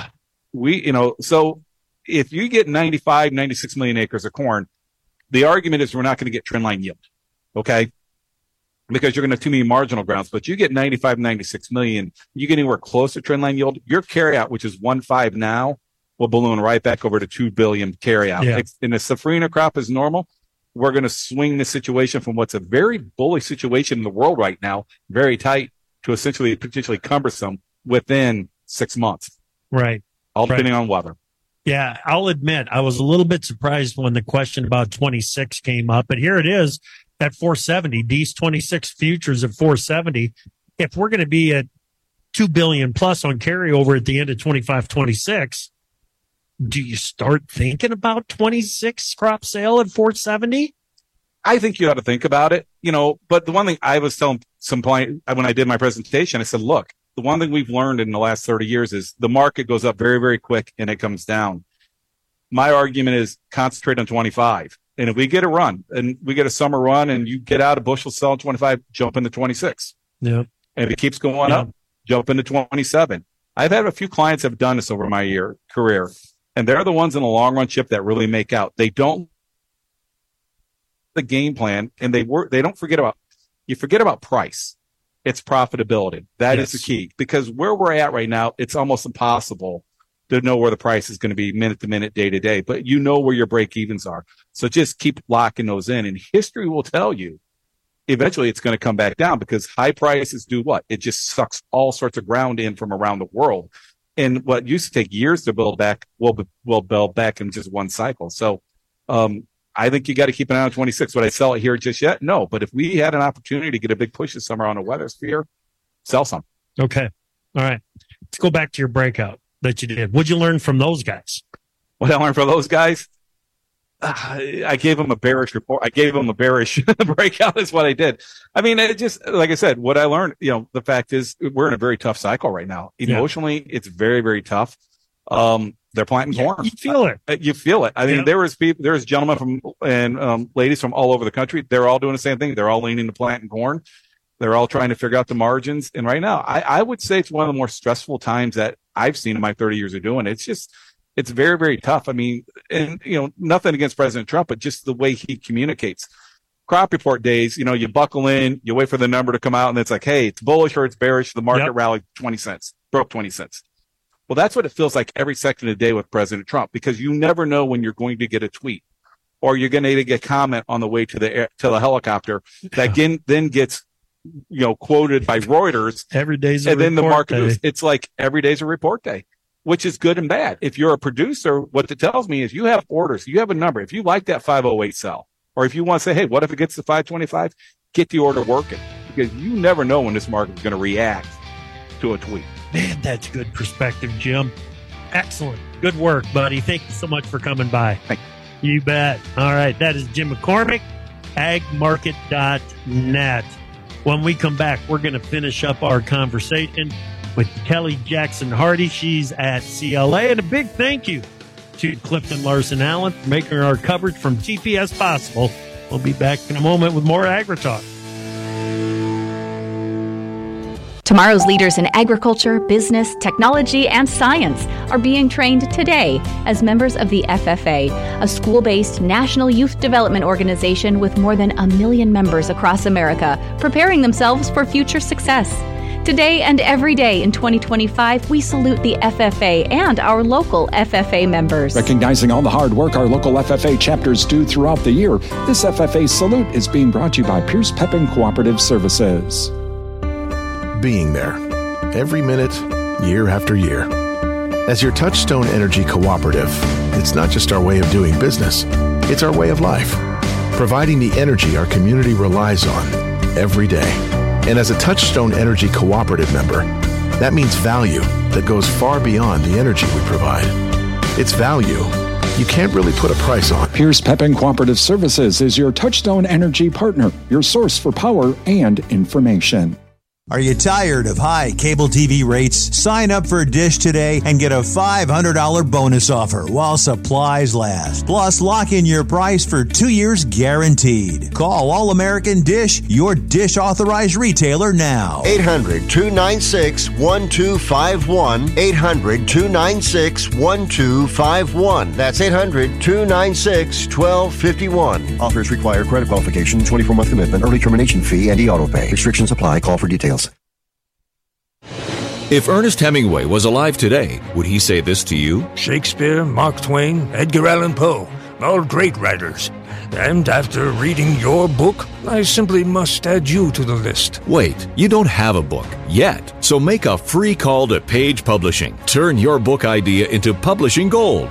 So if you get 95, 96 million acres of corn, the argument is we're not going to get trendline yield. Okay. Because you're going to have too many marginal grounds, but you get 95, 96 million, you get anywhere close to trendline yield. Your carryout, which is 1.5 now, will balloon right back over to 2 billion carryout. Yeah. In the safrinha crop is normal. We're going to swing the situation from what's a very bullish situation in the world right now, very tight, to essentially potentially cumbersome within 6 months. Right. All depending on weather. Yeah, I'll admit I was a little bit surprised when the question about 26 came up, but here it is at 470. These 26 futures at 470. If we're going to be at 2 billion plus on carryover at the end of 25-26, do you start thinking about 26 crop sale at 470? I think you ought to think about it, but the one thing I was telling some client when I did my presentation, I said, look, the one thing we've learned in the last 30 years is the market goes up very, very quick and it comes down. My argument is concentrate on 25. And if we get a run and we get a summer run and you get out a bushel sell 25, jump into 26. Yeah. And if it keeps going up, jump into 27. I've had a few clients have done this over my career, and they're the ones in the long run, Chip, that really make out. They don't the game plan, and they don't forget about price. It's profitability. That is the key, because where we're at right now, it's almost impossible to know where the price is going to be minute to minute, day to day, but you know where your break evens are. So just keep locking those in, and history will tell you eventually it's going to come back down, because high prices do what? It just sucks all sorts of ground in from around the world. And what used to take years to build back will build back in just one cycle. So, I think you got to keep an eye on 26. Would I sell it here just yet? No. But if we had an opportunity to get a big push this summer on a weather sphere, sell some. Okay. All right. Let's go back to your breakout that you did. What'd you learn from those guys? What I learned from those guys? I gave them a bearish report. I gave them a bearish breakout is what I did. I mean, it just, like I said, what I learned, the fact is we're in a very tough cycle right now. Emotionally, it's very, very tough. They're planting corn. You feel it. You feel it. I mean, there was gentlemen from and ladies from all over the country. They're all doing the same thing. They're all leaning to planting corn. They're all trying to figure out the margins. And right now, I would say it's one of the more stressful times that I've seen in my 30 years of doing it. It's very, very tough. I mean, and, nothing against President Trump, but just the way he communicates. Crop report days, you buckle in, you wait for the number to come out, and it's like, hey, it's bullish or it's bearish. The market rallied 20 cents, broke 20 cents. Well, that's what it feels like every second of the day with President Trump, because you never know when you're going to get a tweet or you're going to get a comment on the way to the helicopter that then gets quoted by Reuters. Every day's a and then the market day. It's like every day's a report day, which is good and bad. If you're a producer, what it tells me is you have orders, you have a number. If you like that 508 sell, or if you want to say, hey, what if it gets to 525? Get the order working, because you never know when this market is going to react to a tweet. Man, that's good perspective, Jim. Excellent. Good work, buddy. Thank you so much for coming by. Thank you. You bet. All right. That is Jim McCormick, agmarket.net. When we come back, we're going to finish up our conversation with Kelly Jackson Hardy. She's at CLA. And a big thank you to Clifton Larson Allen for making our coverage from TPS possible. We'll be back in a moment with more AgriTalk. Tomorrow's leaders in agriculture, business, technology, and science are being trained today as members of the FFA, a school-based national youth development organization with more than 1 million members across America, preparing themselves for future success. Today and every day in 2025, we salute the FFA and our local FFA members. Recognizing all the hard work our local FFA chapters do throughout the year, this FFA salute is being brought to you by Pierce Pepin Cooperative Services. Being there, every minute, year after year. As your Touchstone Energy Cooperative, it's not just our way of doing business, it's our way of life. Providing the energy our community relies on every day. And as a Touchstone Energy Cooperative member, that means value that goes far beyond the energy we provide. It's value you can't really put a price on. Pierce Pepin Cooperative Services is your Touchstone Energy partner, your source for power and information. Are you tired of high cable TV rates? Sign up for Dish today and get a $500 bonus offer while supplies last. Plus, lock in your price for 2 years guaranteed. Call All American Dish, your Dish authorized retailer now. 800-296-1251. 800-296-1251. That's 800-296-1251. Offers require credit qualification, 24-month commitment, early termination fee, and e-auto pay. Restrictions apply. Call for details. If Ernest Hemingway was alive today, would he say this to you? Shakespeare, Mark Twain, Edgar Allan Poe, all great writers. And after reading your book, I simply must add you to the list. Wait, you don't have a book yet. So make a free call to Page Publishing. Turn your book idea into publishing gold.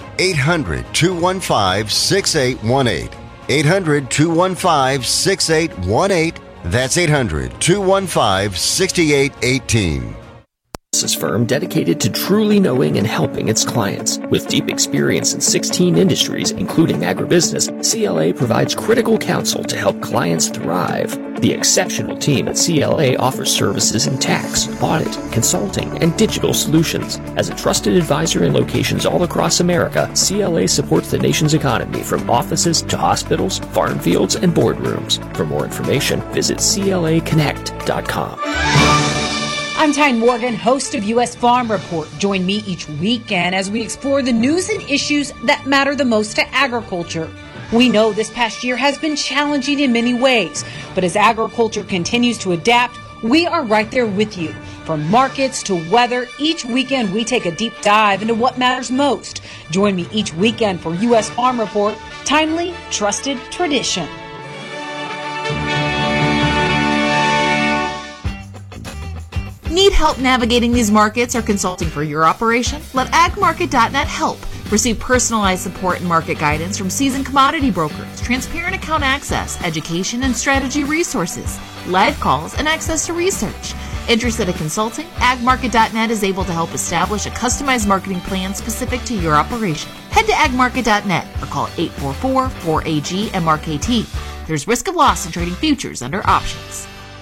800-215-6818. 800-215-6818. That's 800-215-6818. Firm dedicated to truly knowing and helping its clients. With deep experience in 16 industries, including agribusiness, CLA provides critical counsel to help clients thrive. The exceptional team at CLA offers services in tax, audit, consulting, and digital solutions. As a trusted advisor in locations all across America, CLA supports the nation's economy from offices to hospitals, farm fields, and boardrooms. For more information, visit CLAconnect.com. I'm Tyne Morgan, host of U.S. Farm Report. Join me each weekend as we explore the news and issues that matter the most to agriculture. We know this past year has been challenging in many ways, but as agriculture continues to adapt, we are right there with you. From markets to weather, each weekend we take a deep dive into what matters most. Join me each weekend for U.S. Farm Report, timely, trusted tradition. Need help navigating these markets or consulting for your operation? Let agmarket.net help. Receive personalized support and market guidance from seasoned commodity brokers, transparent account access, education and strategy resources, live calls, and access to research. Interested in consulting? agmarket.net is able to help establish a customized marketing plan specific to your operation. Head to agmarket.net or call 844-4AG-MRKT. There's risk of loss in trading futures under options.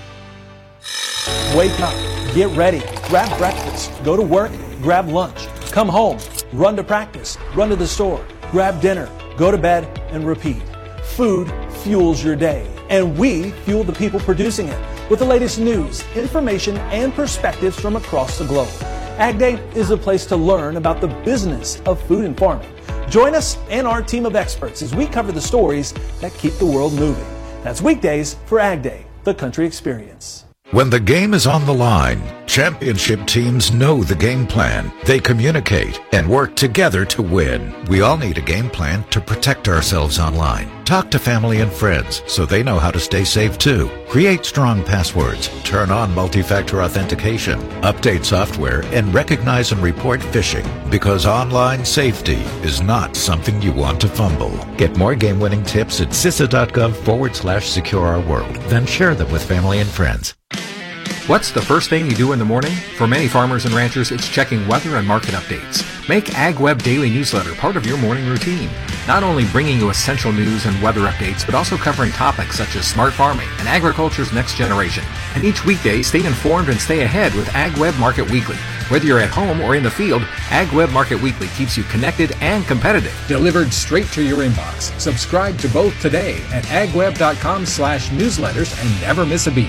Wake up, get ready, grab breakfast, go to work, grab lunch, come home, run to practice, run to the store, grab dinner, go to bed, and repeat. Food fuels your day, and we fuel the people producing it with the latest news, information, and perspectives from across the globe. Ag Day is a place to learn about the business of food and farming. Join us and our team of experts as we cover the stories that keep the world moving. That's weekdays for Ag Day, the country experience. When the game is on the line, championship teams know the game plan. They communicate and work together to win. We all need a game plan to protect ourselves online. Talk to family and friends so they know how to stay safe too. Create strong passwords, turn on multi-factor authentication, update software, and recognize and report phishing, because online safety is not something you want to fumble. Get more game-winning tips at CISA.gov/secure-our-world. Then share them with family and friends. What's the first thing you do in the morning? For many farmers and ranchers, it's checking weather and market updates. Make AgWeb Daily Newsletter part of your morning routine. Not only bringing you essential news and weather updates, but also covering topics such as smart farming and agriculture's next generation. And each weekday, stay informed and stay ahead with AgWeb Market Weekly. Whether you're at home or in the field, AgWeb Market Weekly keeps you connected and competitive. Delivered straight to your inbox. Subscribe to both today at agweb.com/newsletters and never miss a beat.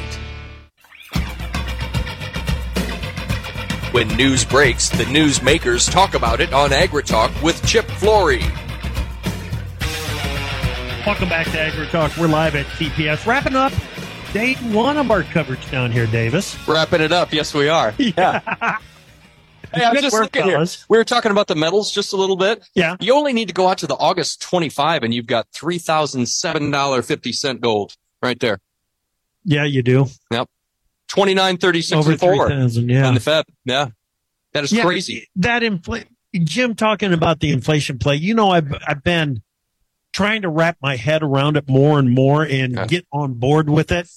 When news breaks, the newsmakers talk about it on AgriTalk with Chip Flory. Welcome back to AgriTalk. We're live at TPS. Wrapping up day one of our coverage down here, Davis. Wrapping it up. Yes, we are. Yeah. Hey, I'm just looking here. We were talking about the metals just a little bit. Yeah. You only need to go out to the August 25 and you've got $3,007.50 gold right there. Yeah, you do. Yep. 29.36 over and 4 3,000, yeah. on the Fed. Yeah. That is crazy. That Jim, talking about the inflation play, you know, I've been trying to wrap my head around it more and more and get on board with it.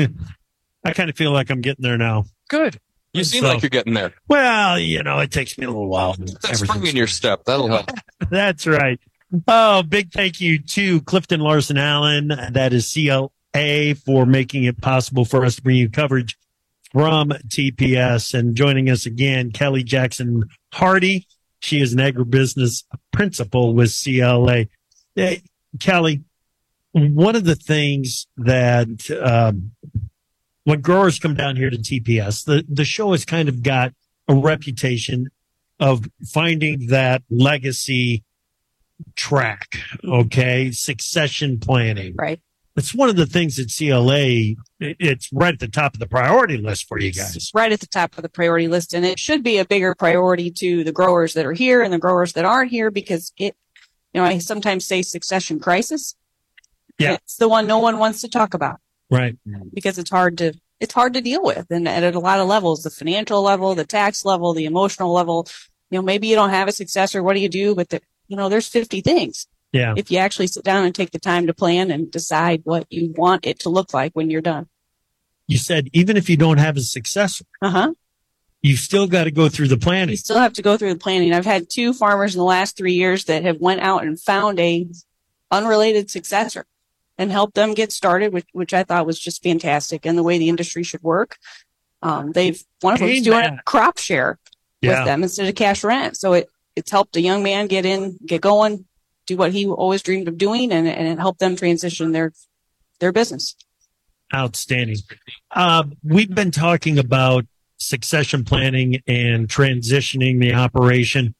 I kind of feel like I'm getting there now. Good. You seem like you're getting there. Well, you know, it takes me a little while. That's spring in your step. That'll help. That's right. Oh, big thank you to Clifton Larson Allen. That is CLA for making it possible for us to bring you coverage from TPS. And joining us again, Kelly Jackson Hardy. She is an agribusiness principal with CLA. Kelly, one of the things that when growers come down here to TPS, the show has kind of got a reputation of finding that legacy track, okay, succession planning. Right. It's one of the things at CLA, it's right at the top of the priority list for you guys. It's right at the top of the priority list, and it should be a bigger priority to the growers that are here and the growers that aren't here, because it, you know, I sometimes say succession crisis. Yeah. It's the one no one wants to talk about. Right. Because it's hard to deal with, and at a lot of levels, the financial level, the tax level, the emotional level. You know, maybe you don't have a successor. What do you do? But there's 50 things. Yeah. If you actually sit down and take the time to plan and decide what you want it to look like when you're done. You said even if you don't have a successor, you still got to go through the planning. You still have to go through the planning. I've had 2 farmers in the last 3 years that have went out and found a unrelated successor and helped them get started, which I thought was just fantastic, and the way the industry should work. One of them's doing a crop share with them instead of cash rent. So it's helped a young man get going, do what he always dreamed of doing, and it helped them transition their business. Outstanding. We've been talking about succession planning and transitioning the operation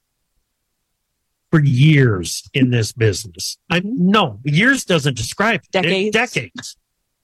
for years in this business. No, years doesn't describe it. Decades.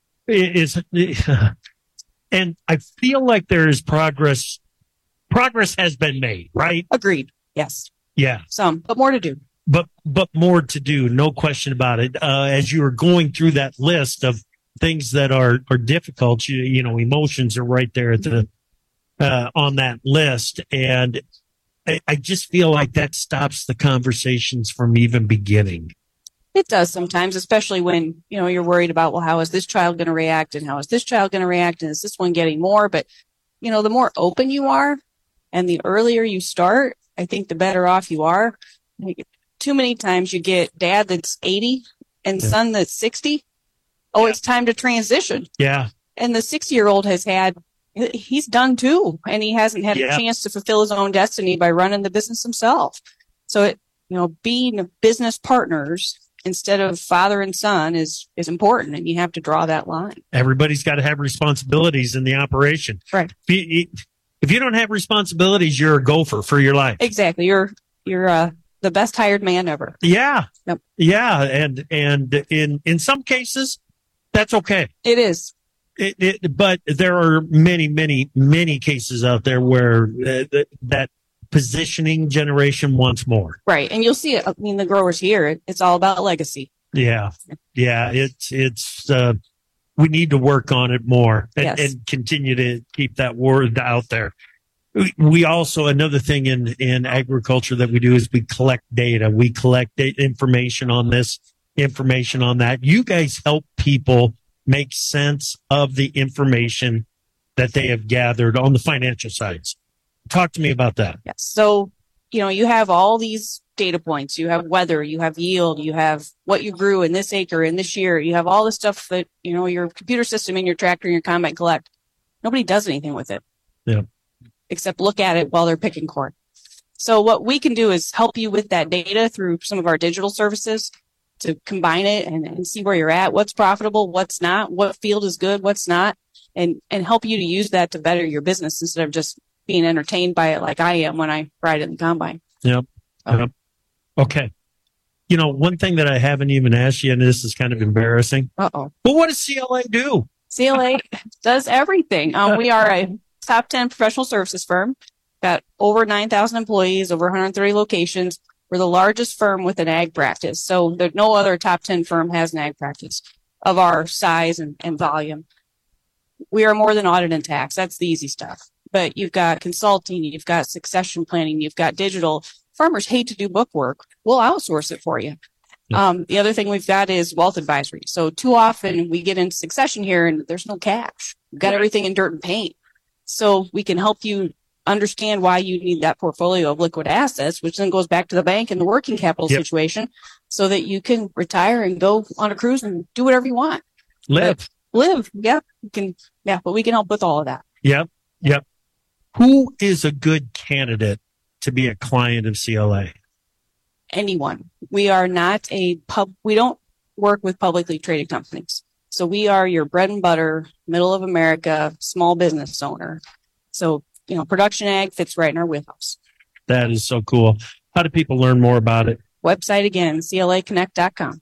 And I feel like there is progress. Progress has been made, right? Agreed. Yes. Yeah. Some, but more to do. But more to do, no question about it. As you are going through that list of things that are difficult, you know, emotions are right there at the on that list. And I just feel like that stops the conversations from even beginning. It does sometimes, especially when, you're worried about, well, how is this child going to react and how is this child going to react and is this one getting more? But, the more open you are and the earlier you start, I think the better off you are. Too many times you get dad that's 80 and son that's 60. Oh, it's time to transition. Yeah. And the 60-year-old he's done too. And he hasn't had a chance to fulfill his own destiny by running the business himself. So being business partners instead of father and son is important, and you have to draw that line. Everybody's got to have responsibilities in the operation. Right. If you don't have responsibilities, you're a gopher for your life. Exactly. You're the best hired man ever. Yeah. Yep. Yeah. And in some cases, that's okay. It is. But there are many, many, many cases out there where that positioning generation wants more. Right. And you'll see it. I mean, the growers here, it's all about legacy. Yeah. Yeah. It's we need to work on it more and continue to keep that word out there. We also, another thing in agriculture that we do is we collect data. We collect information on this, information on that. You guys help people make sense of the information that they have gathered on the financial sides. Talk to me about that. Yes. So, you have all these data points. You have weather, you have yield, you have what you grew in this acre in this year. You have all the stuff that, your computer system and your tractor and your combine collect. Nobody does anything with it. Yeah. Except look at it while they're picking corn. So what we can do is help you with that data through some of our digital services to combine it and see where you're at, what's profitable, what's not, what field is good, what's not, and help you to use that to better your business instead of just being entertained by it like I am when I ride in the combine. Yep. Yep. Okay. One thing that I haven't even asked you, and this is kind of embarrassing. Uh-oh. But what does CLA do? CLA does everything. We are a top 10 professional services firm, got over 9,000 employees, over 130 locations. We're the largest firm with an ag practice. So no other top 10 firm has an ag practice of our size and volume. We are more than audit and tax. That's the easy stuff. But you've got consulting, you've got succession planning, you've got digital. Farmers hate to do book work. We'll outsource it for you. The other thing we've got is wealth advisory. So too often we get into succession here and there's no cash. We've got everything in dirt and paint. So we can help you understand why you need that portfolio of liquid assets, which then goes back to the bank and the working capital situation so that you can retire and go on a cruise and do whatever you want. Live. Yeah. But we can help with all of that. Yep. Who is a good candidate to be a client of CLA? Anyone. We are not we don't work with publicly traded companies. So we are your bread and butter, middle of America, small business owner. So, production ag fits right in our wheelhouse. That is so cool. How do people learn more about it? Website again, CLAconnect.com.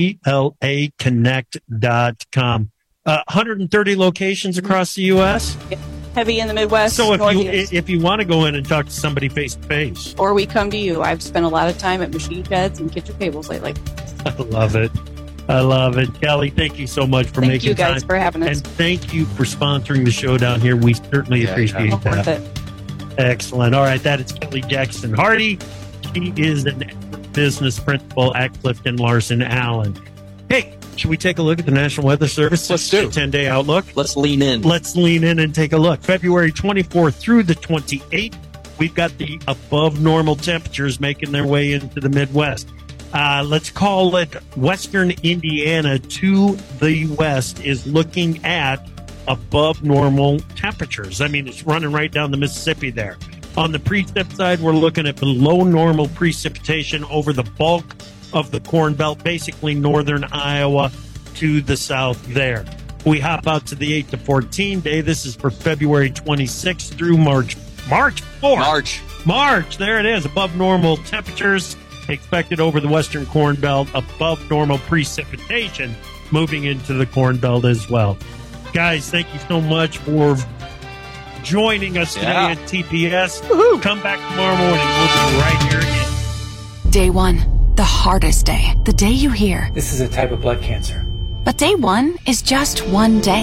CLAconnect.com. 130 locations across the U.S.? Heavy in the Midwest. So if you want to go in and talk to somebody face to face, or we come to you, I've spent a lot of time at machine sheds and kitchen tables lately. I love it. Kelly, thank you so much for making time. Thank you guys for having us. And thank you for sponsoring the show down here. We certainly appreciate that. Worth it. Excellent. All right. That is Kelly Jackson Hardy. She is an business principal at Clifton Larson Allen. Hey, should we take a look at the National Weather Service? Let's do. 10-day outlook. Let's lean in. Let's lean in and take a look. February 24th through the 28th, we've got the above normal temperatures making their way into the Midwest. Let's call it Western Indiana to the west is looking at above normal temperatures. I mean, it's running right down the Mississippi there. On the precip side, we're looking at below normal precipitation over the bulk of the Corn Belt, basically northern Iowa to the south there. We hop out to the 8 to 14 day. This is for February 26th through March 4th. March, there it is. Above normal temperatures expected over the western Corn Belt, above normal precipitation moving into the Corn Belt as well. Guys, thank you so much for joining us today at TPS. Woo-hoo. Come back tomorrow morning. We'll be right here again. Day 1. The hardest day. The day you hear, this is a type of blood cancer. But day 1 is just one day. At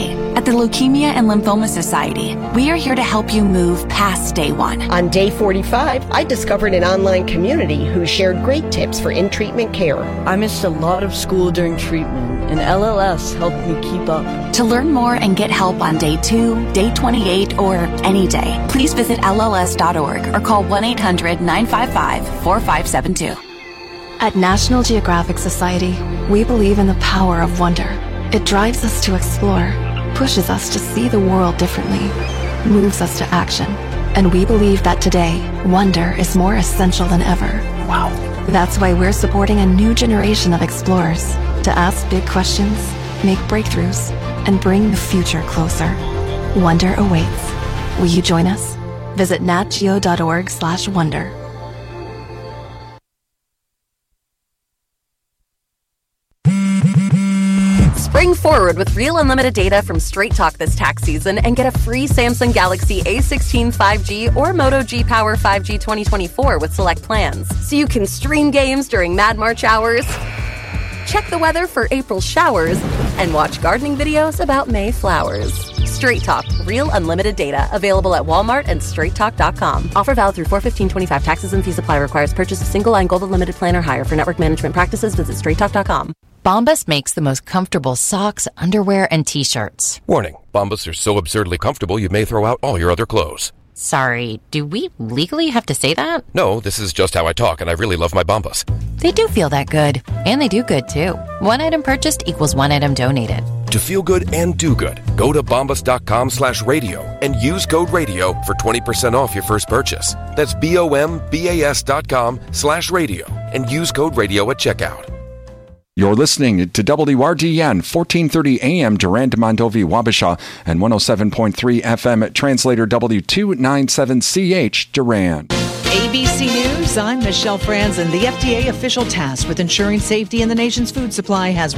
At the Leukemia and Lymphoma Society, we are here to help you move past day one. On day 45, I discovered an online community who shared great tips for in-treatment care. I missed a lot of school during treatment, and LLS helped me keep up. To learn more and get help on day 2, day 28, or any day, please visit LLS.org or call 1-800-955-4572. At National Geographic Society, we believe in the power of wonder. It drives us to explore, pushes us to see the world differently, moves us to action. And we believe that today, wonder is more essential than ever. Wow. That's why we're supporting a new generation of explorers to ask big questions, make breakthroughs, and bring the future closer. Wonder awaits. Will you join us? Visit natgeo.org/wonder. Spring forward with real unlimited data from Straight Talk this tax season and get a free Samsung Galaxy A16 5G or Moto G Power 5G 2024 with select plans. So you can stream games during Mad March hours, check the weather for April showers, and watch gardening videos about May flowers. Straight Talk, real unlimited data. Available at Walmart and straighttalk.com. Offer valid through 4/15/25. Taxes and fees apply. Requires purchase of single line gold unlimited plan or higher. For network management practices, visit straighttalk.com. Bombas makes the most comfortable socks, underwear, and T-shirts. Warning, Bombas are so absurdly comfortable you may throw out all your other clothes. Sorry, do we legally have to say that? No, this is just how I talk, and I really love my Bombas. They do feel that good. And they do good, too. One item purchased equals one item donated. To feel good and do good, go to bombas.com/radio and use code radio for 20% off your first purchase. That's BOMBAS.com/radio and use code radio at checkout. You're listening to WRDN 1430 AM Durand Mondovi Wabasha and 107.3 FM Translator W297CH Durand. ABC News, I'm Michelle Franzen. The FDA official tasked with ensuring safety in the nation's food supply has